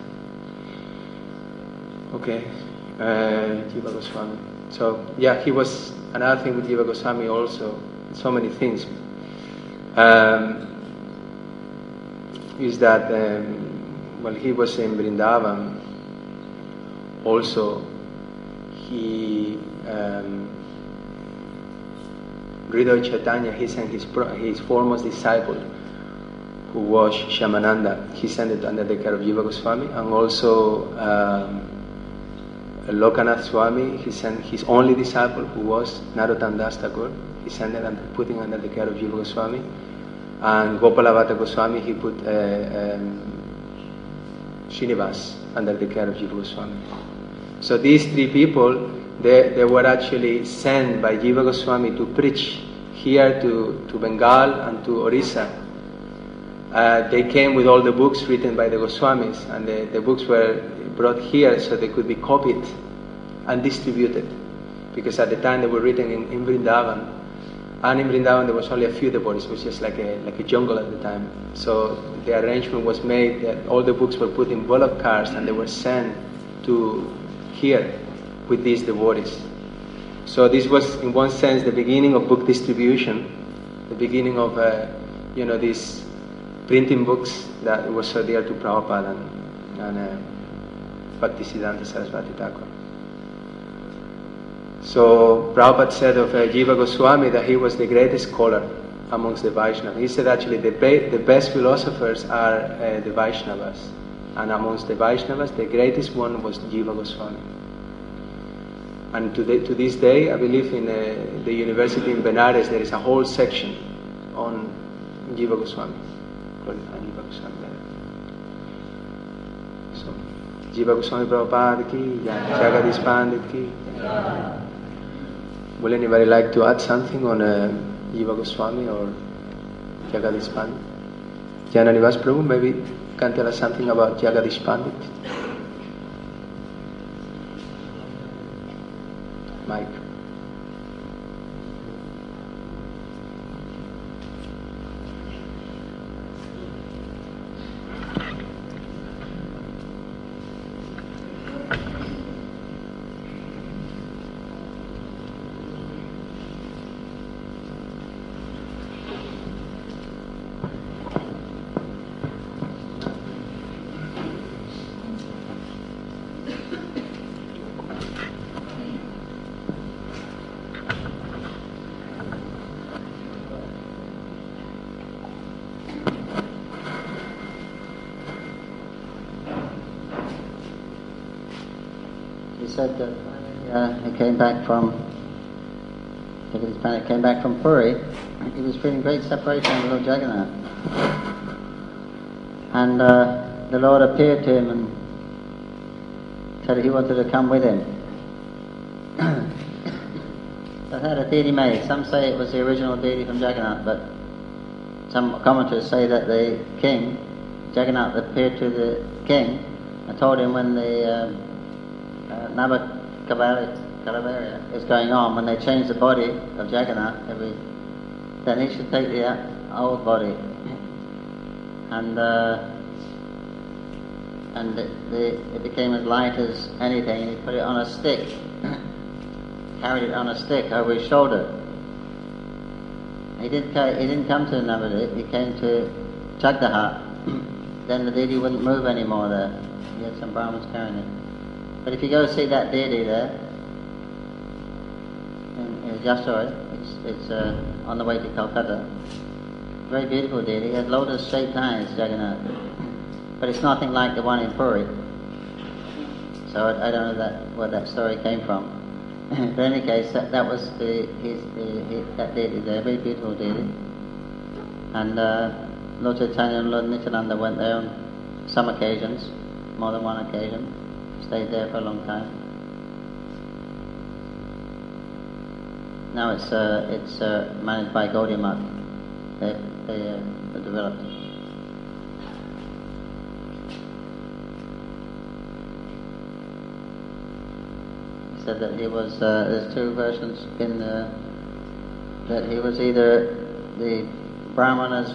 Speaker 1: Okay, Jiva Goswami. So yeah, he was, another thing with Jiva Goswami also, so many things, is that while he was in Vrindavan, also he, Hriday Chaitanya, he sent his foremost disciple, who was Shyamananda, he sent it under the care of Jiva Goswami, and also Lokanath Swami, he sent his only disciple, who was Narottam Das Thakur, he sent it and put him under the care of Jiva Goswami, and Gopalabhata Goswami, he put Srinivas under the care of Jiva Goswami. So these 3 people, they were actually sent by Jiva Goswami to preach here to Bengal and to Orissa. They came with all the books written by the Goswamis, and the books were brought here so they could be copied and distributed, because at the time they were written in Vrindavan, and in Vrindavan there was only a few devotees. It was just like a jungle at the time. So the arrangement was made that all the books were put in bullock cars and they were sent to here with these devotees. So this was, in one sense, the beginning of book distribution, the beginning of these printing books that were so dear to Prabhupada and Bhaktisiddhanta Saraswati Thakur. So Prabhupada said of Jiva Goswami that he was the greatest scholar amongst the Vaishnavas. He said actually the best philosophers are the Vaishnavas, and amongst the Vaishnavas the greatest one was Jiva Goswami. And to this day, I believe in the university in Benares there is a whole section on Jiva Goswami. So, Jiva Goswami Prabhupada ki, Jagadish Pandit ki. Would anybody like to add something on Jiva Goswami or Jagadish Pandit? Jananivas Prabhu, maybe can tell us something about Jagadish Pandit? Mike.
Speaker 2: Said that he came back from Puri. He was feeling great separation with Lord Jagannath, and the Lord appeared to him and said he wanted to come with him. That had a deity made. Some say it was the original deity from Jagannath, but some commentators say that the king, Jagannath, appeared to the king and told him when the Nabakavarya is going on, when they change the body of Jagannath, then he should take the old body, and it became as light as anything, and he put it on a stick, carried it on a stick over his shoulder. He didn't come to Navadvip, he came to Chagdahat. Then the deity wouldn't move anymore there. He had some Brahmins carrying it. But if you go see that deity there, in Jasore, it's on the way to Calcutta. Very beautiful deity. He has lotus-shaped eyes, Jagannath. But it's nothing like the one in Puri. So I don't know where that story came from. But in any case, that was that deity there, very beautiful deity. And Lord Chaitanya and Lord Nityananda went there on some occasions, more than one occasion, stayed there for a long time. Now it's managed by Gaudiya Math. They developed it. He said that he was, there's two versions in that he was either the Brahmanas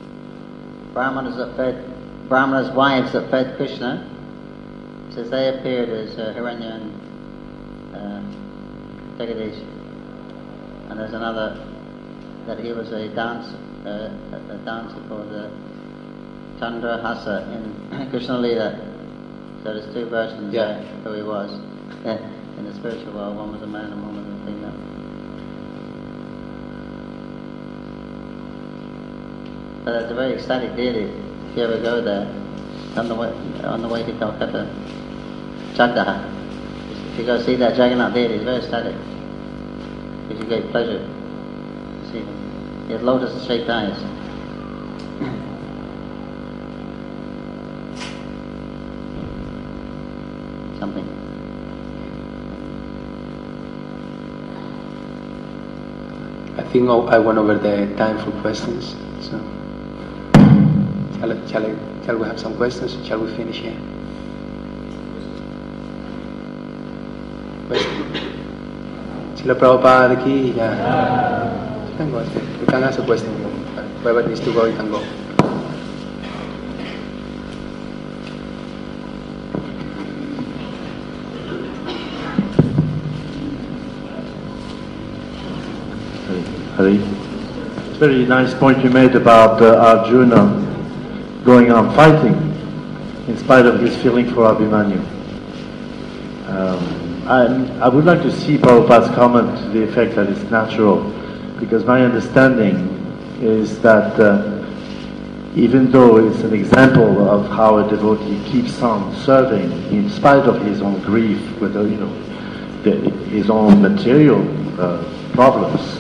Speaker 2: wives that fed Krishna. He says they appeared as Hiranya and Jagadish. And there's another that he was a dancer called Chandra Hasa in Krishna Lila. So there's two versions who he was in the spiritual world. One was a man and one was a female. But it's a very ecstatic deity. If you ever go there, on the way to Calcutta, Chakdaha, if you go see that Jagannath deity, it's very ecstatic. Gives you great pleasure to see him. He has lotus-shaped eyes. Something.
Speaker 1: I think I went over the time for questions. So, shall we have some questions? Or shall we finish here? Srila Prabhupada aquí ya. You can go. You can ask a question. Whoever needs to go, you can go.
Speaker 3: Hari. It's a very nice point you made about Arjuna going on fighting in spite of his feeling for Abhimanyu. I would like to see Prabhupada's comment to the effect that it's natural, because my understanding is that even though it's an example of how a devotee keeps on serving in spite of his own grief with his own material problems,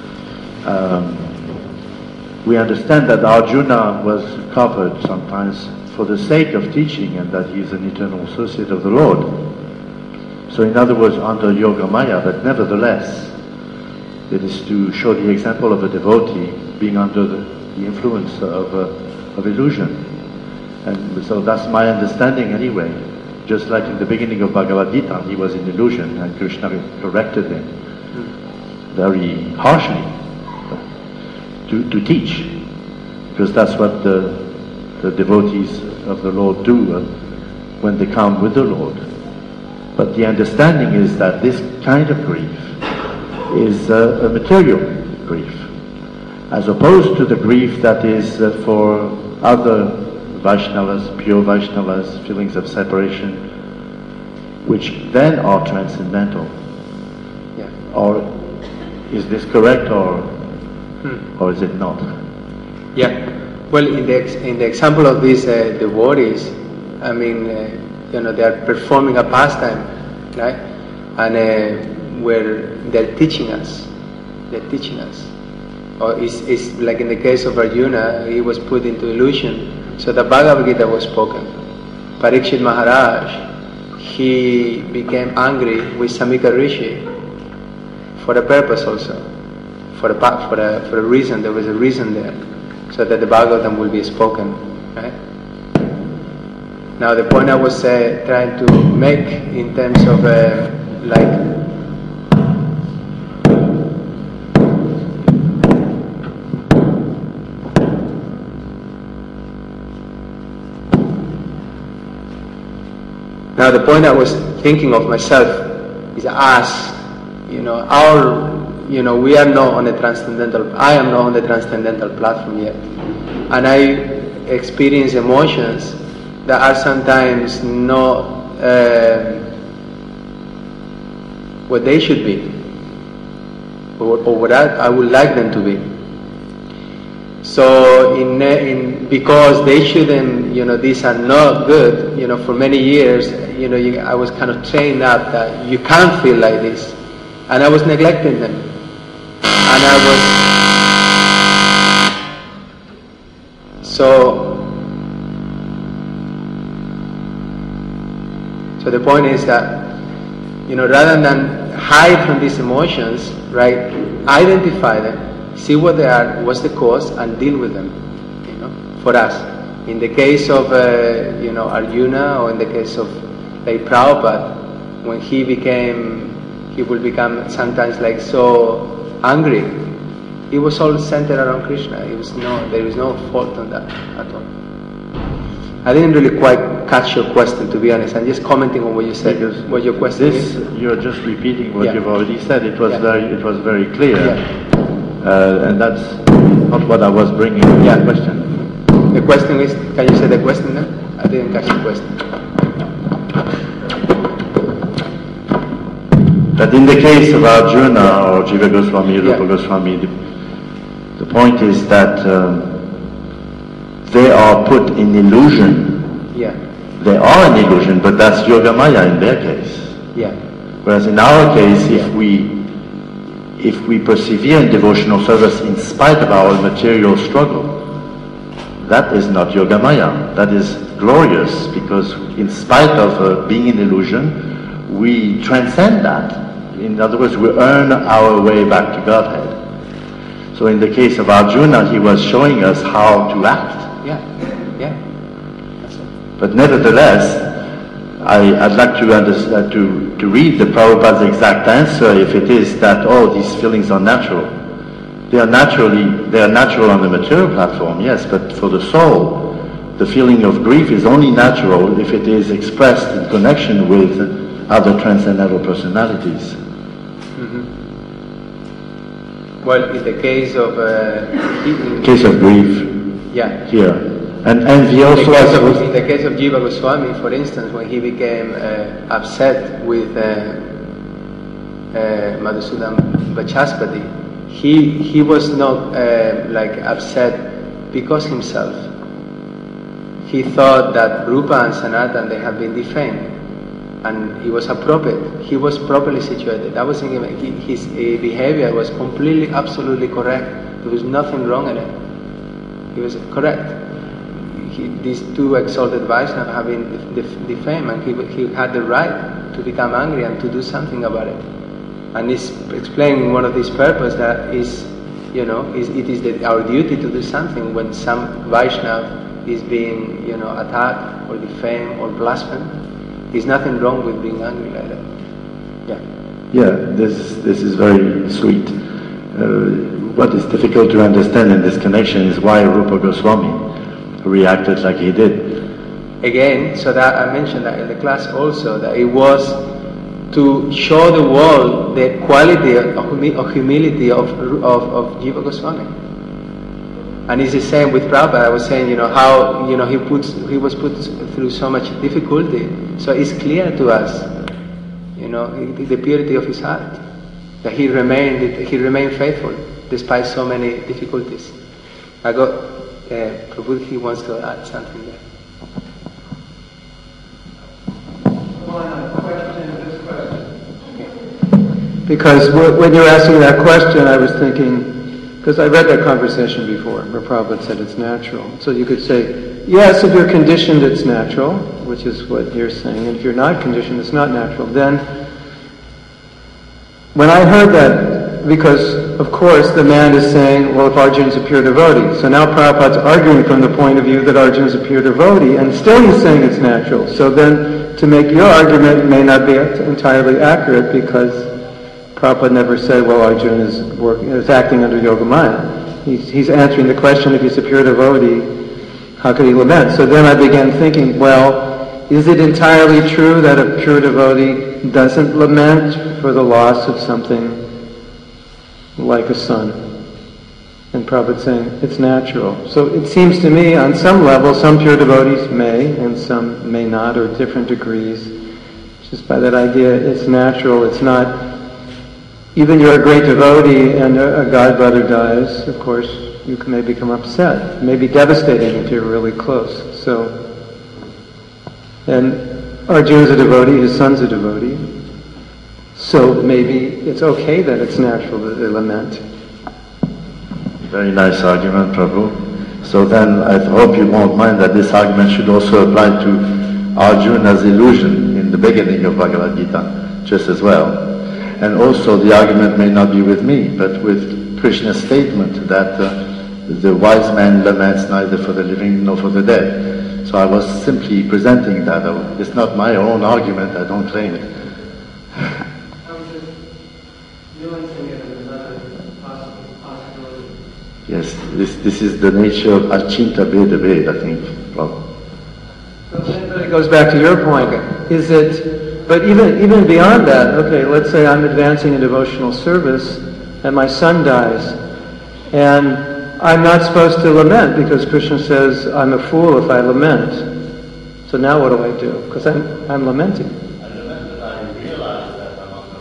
Speaker 3: we understand that Arjuna was covered sometimes for the sake of teaching and that he is an eternal associate of the Lord. So in other words, under Yoga Maya, but nevertheless, it is to show the example of a devotee being under the influence of illusion. And so that's my understanding anyway. Just like in the beginning of Bhagavad Gita, he was in illusion and Krishna corrected him very harshly to teach, because that's what the devotees of the Lord do when they come with the Lord. But the understanding is that this kind of grief is a material grief, as opposed to the grief that is for other Vaishnavas, pure Vaishnavas, feelings of separation, which then are transcendental.
Speaker 1: Yeah.
Speaker 3: Or is this correct, or is it not?
Speaker 1: Yeah. Well, in the example of these devotees, I mean, they are performing a pastime, right? And where they're teaching us. Or it's like in the case of Arjuna, he was put into illusion. So the Bhagavad Gita was spoken. Parikshit Maharaj, he became angry with Samika Rishi for a purpose also, for a reason. There was a reason there, so that the Bhagavatam will be spoken, right? Now the point I was trying to make in terms of now the point I was thinking of myself is us, we are not on the transcendental, I am not on the transcendental platform yet, and I experience emotions that are sometimes not what they should be, or what I would like them to be. So because they shouldn't, these are not good, for many years, I was kind of trained up that you can't feel like this, and I was neglecting them, and I was. So the point is that, rather than hide from these emotions, right, identify them, see what they are, what's the cause, and deal with them, for us. In the case of, Arjuna, or in the case of, like, Prabhupada, when he will become sometimes like so angry, it was all centered around Krishna. There is no fault on that at all. I didn't really quite catch your question, to be honest. I'm just commenting on what you said.
Speaker 3: Because
Speaker 1: what your question is.
Speaker 3: You're just repeating what you've already said. It was very clear, and that's not what I was bringing to the question.
Speaker 1: The question is, can you say the question now? I didn't catch the question.
Speaker 3: That in the case of Arjuna or Jiva Goswami, Rupa Goswami, the point is that they are put in illusion.
Speaker 1: Yeah.
Speaker 3: They are an illusion, but that's Yogamaya in their case.
Speaker 1: Yeah.
Speaker 3: Whereas in our case, if we persevere in devotional service in spite of our material struggle, that is not Yogamaya. That is glorious, because in spite of being in illusion, we transcend that. In other words, we earn our way back to Godhead. So in the case of Arjuna, he was showing us how to act.
Speaker 1: Yeah. That's it.
Speaker 3: But nevertheless, I'd like to read the Prabhupada's exact answer, if it is that, these feelings are natural. They are natural on the material platform, yes, but for the soul, the feeling of grief is only natural if it is expressed in connection with other transcendental personalities.
Speaker 1: Well, in the case of
Speaker 3: grief, here, and envy also.
Speaker 1: In the case of Jiva Goswami, for instance, when he became upset with Madhusudan Vachaspati, he was not upset because himself. He thought that Rupa and Sanatan, they had been defamed, and he was appropriate. He was properly situated. I was thinking his behavior was completely, absolutely correct. There was nothing wrong in it. He was correct. These two exalted Vaishnavas have been defamed, and he had the right to become angry and to do something about it. And he's explaining one of these purposes that it is our duty to do something when some Vaishnava is being, attacked or defamed or blasphemed. There's nothing wrong with being angry like that.
Speaker 3: Yeah, this is very sweet. What is difficult to understand in this connection is why Rupa Goswami reacted like he did.
Speaker 1: Again, so that I mentioned that in the class also, that it was to show the world the quality of humility of Jiva Goswami. And it's the same with Prabhupada. I was saying, how he was put through so much difficulty. So it's clear to us, the purity of his heart, that he remained faithful despite so many difficulties. Prabhu, he wants to add something there.
Speaker 4: Because when you were asking that question, I was thinking, because I read that conversation before, where Prabhupada said it's natural. So you could say, yes, if you're conditioned, it's natural, which is what you're saying. And if you're not conditioned, it's not natural. Then, when I heard that, because, of course, the man is saying, well, if Arjuna's a pure devotee. So now Prabhupada's arguing from the point of view that Arjuna's a pure devotee, and still he's saying it's natural. So then, to make your argument may not be entirely accurate, because Prabhupada never said, well, Arjuna is acting under Yogamaya. He's answering the question, if he's a pure devotee, how could he lament? So then I began thinking, well, is it entirely true that a pure devotee doesn't lament for the loss of something like a son? And Prabhupada saying, it's natural. So it seems to me, on some level, some pure devotees may, and some may not, or different degrees. Just by that idea, it's natural, it's not... Even you're a great devotee and a god brother dies, of course, you may become upset. It may be devastating if you're really close. So, and Arjuna's a devotee, his son's a devotee. So maybe it's okay that it's natural that they lament.
Speaker 3: Very nice argument, Prabhu. So then I hope you won't mind that this argument should also apply to Arjuna's illusion in the beginning of Bhagavad Gita just as well. And also the argument may not be with me, but with Krishna's statement that the wise man laments neither for the living nor for the dead. So I was simply presenting that. It's not my own argument, I don't claim it. Yes, this is the nature of Achinta Veda Veda, I think, Prabhupada.
Speaker 4: So then it goes back to your point. Is it, but even beyond that, okay, let's say I'm advancing in devotional service and my son dies, and I'm not supposed to lament because Krishna says I'm a fool if I lament. So now what do I do? Because I'm lamenting.
Speaker 3: I lament that I realize that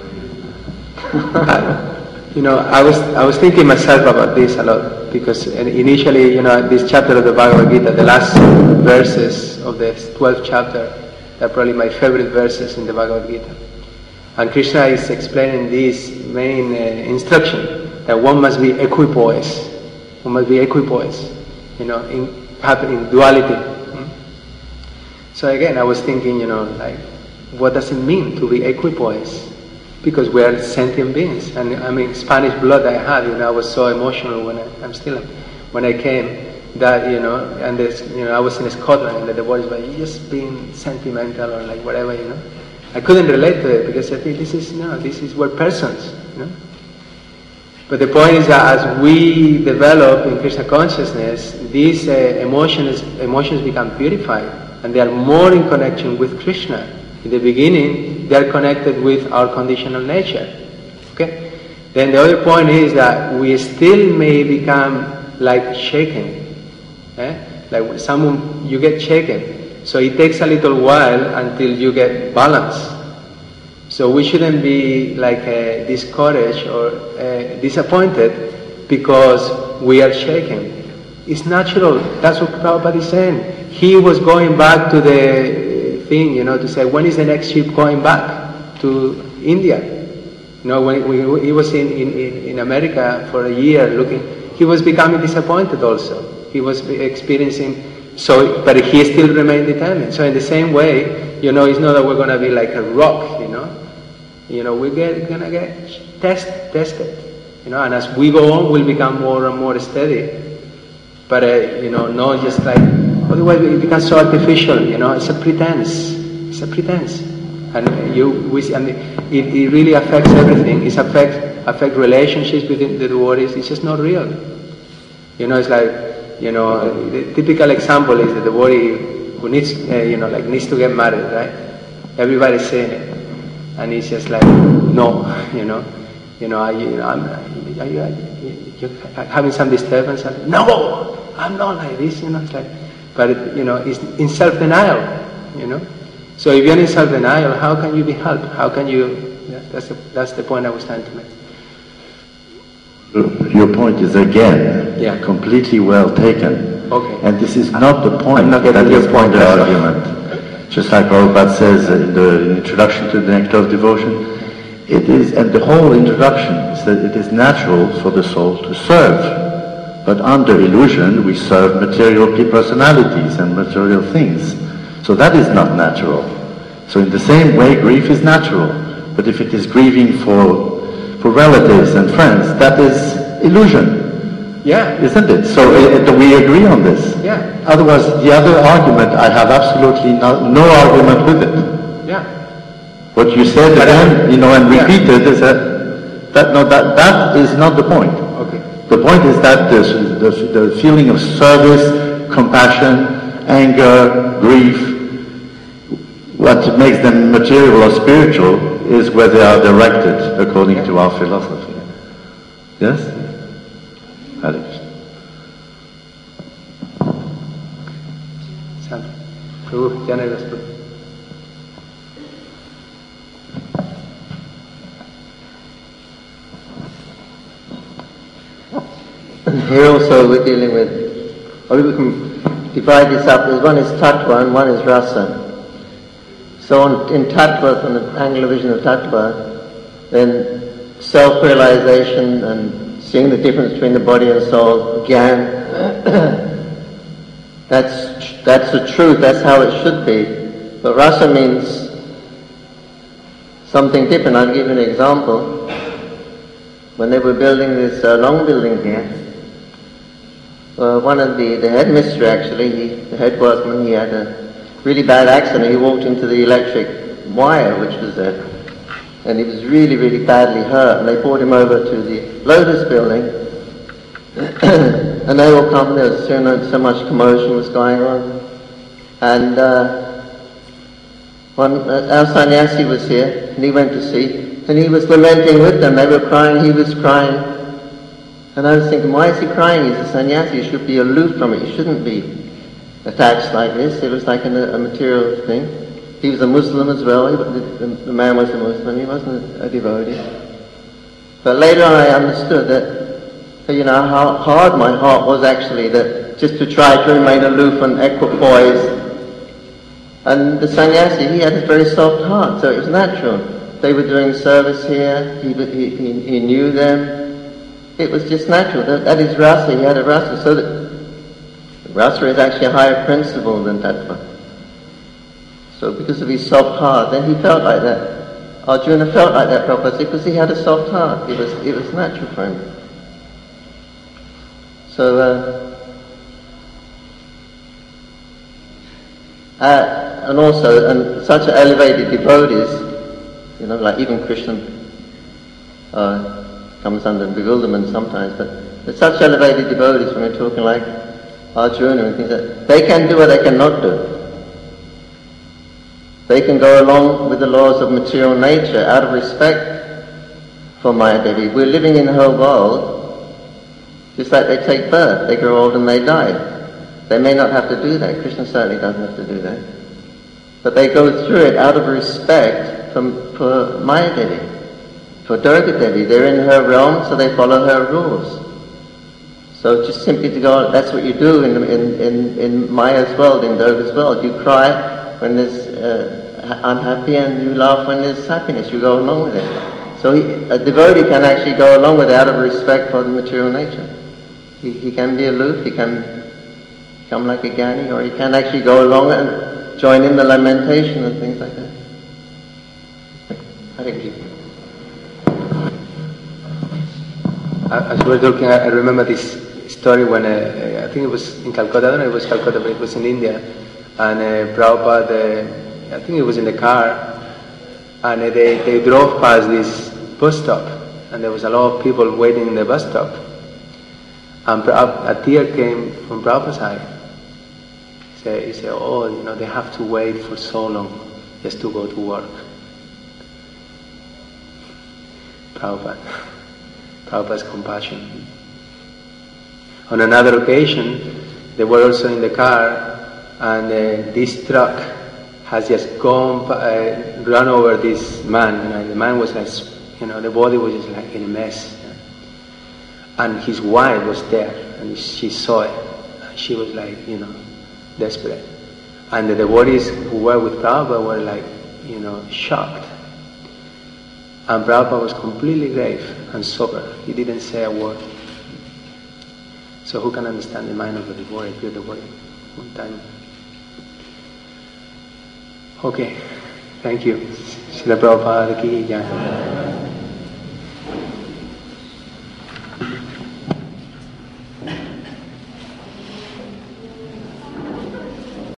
Speaker 3: I'm not the reason.
Speaker 1: I was thinking myself about this a lot because initially, this chapter of the Bhagavad Gita, the last verses of the 12th chapter, they're probably my favorite verses in the Bhagavad Gita. And Krishna is explaining this main instruction that one must be equipoise. One must be equipoise, in duality. So again, I was thinking, what does it mean to be equipoise? Because we are sentient beings, and Spanish blood I had. I was so emotional when I came. That and I was in Scotland, and the devotees were just being sentimental or whatever. I couldn't relate to it because I think this is we're persons. But the point is that as we develop in Krishna consciousness, these emotions become purified, and they are more in connection with Krishna. In the beginning, they are connected with our conditional nature. Okay? Then the other point is that we still may become like shaken. Like someone, you get shaken. So it takes a little while until you get balance. So we shouldn't be discouraged or disappointed because we are shaken. It's natural. That's what Prabhupada is saying. He was going back to the thing, to say, when is the next ship going back to India? When he was in America for a year looking, he was becoming disappointed also. He was experiencing, but he still remained determined. So in the same way, it's not that we're going to be like a rock, we're going to get tested, and as we go on, we'll become more and more steady. But, not just otherwise it becomes so artificial, it's a pretense. It's a pretense. And it really affects everything. It affects relationships between the devotees. It's just not real. It's the typical example is the devotee who needs to get married, right? Everybody's saying it. And he's just no, you're having some disturbance. No, I'm not like this, but it's in self-denial, So if you're in self-denial, how can you be helped? How can you? That's the point I was trying to make.
Speaker 3: Your point is again completely well taken.
Speaker 1: Okay.
Speaker 3: And this is not the point.
Speaker 1: I'm not getting your point.
Speaker 3: The argument. Just like Prabhupada says in the introduction to the Nectar of Devotion, it is, and the whole introduction is that it is natural for the soul to serve. But under illusion, we serve material personalities and material things. So that is not natural. So in the same way, grief is natural. But if it is grieving for relatives and friends, that is illusion.
Speaker 1: Yeah.
Speaker 3: Isn't it? So we agree on this.
Speaker 1: Yeah.
Speaker 3: Otherwise, the other argument, I have absolutely no argument with it.
Speaker 1: Yeah.
Speaker 3: What you said again, and repeated is that is not the point.
Speaker 1: Okay.
Speaker 3: The point is that the feeling of service, compassion, anger, grief, what makes them material or spiritual is where they are directed according to our philosophy. Yes? Hare Krishna.
Speaker 2: Here also we're dealing with, or we can divide this up, one is tattva and one is rasa. So in tattva, from the angle of vision of tattva, then self-realization and seeing the difference between the body and soul, gyan, that's the truth, that's how it should be. But rasa means something different. I'll give you an example. When they were building this long building here, one of the headmistress actually, the head workman, he had a really bad accident. He walked into the electric wire which was there, and he was really, really badly hurt, and they brought him over to the Lotus building, and they all come there. So much commotion was going on, and our sannyasi was here, and he went to see, and he was lamenting with them. They were crying, he was crying, and I was thinking, why is he crying? He's a sannyasi, he should be aloof from it, he shouldn't be attached like this. It was like a material thing. He was a Muslim as well. The man was a Muslim. He wasn't a devotee. But later on I understood that, you know, how hard my heart was actually, that just to try to remain aloof and equipoise. And the sannyasi, he had a very soft heart, so it was natural. They were doing service here. He knew them. It was just natural. That is rasa. He had a rasa. So that rasa is actually a higher principle than tattva. So because of his soft heart, then he felt like that. Arjuna felt like that, Prabhupada, because he had a soft heart. It was natural for him. So, and also, and such elevated devotees, you know, like even Krishna comes under bewilderment sometimes, but such elevated devotees, when we're talking like Arjuna and things like that, they can do what they cannot do. They can go along with the laws of material nature out of respect for Maya Devi. We're living in her world, just like they take birth. They grow old and they die. They may not have to do that. Krishna certainly doesn't have to do that. But they go through it out of respect for Maya Devi, for Durga Devi. They're in her realm, so they follow her rules. So just simply to go, that's what you do in Maya's world, in Durga's world. You cry when there's unhappy, and you laugh when there's happiness. You go along with it. So a devotee can actually go along with it out of respect for the material nature. He can be aloof, he can become like a Gyani, or he can actually go along and join in the lamentation and things like that.
Speaker 1: As we were talking, I remember this story when I think it was in Calcutta. I don't know if it was Calcutta, but it was in India. And Prabhupada, I think it was in the car, and they drove past this bus stop, and there was a lot of people waiting in the bus stop. And a tear came from Prabhupada's eye. He said, oh, you know, they have to wait for so long just to go to work. Prabhupada's compassion. On another occasion, they were also in the car, and this truck has just run over this man, and the man was like, you know, the body was just like in a mess. And his wife was there, and she saw it, and she was like, you know, desperate. And the devotees who were with Prabhupada were like, you know, shocked. And Prabhupada was completely grave and sober. He didn't say a word. So who can understand the mind of the devotee, pure devotee? One time. Okay, thank you. Srila Prabhupada ki jai.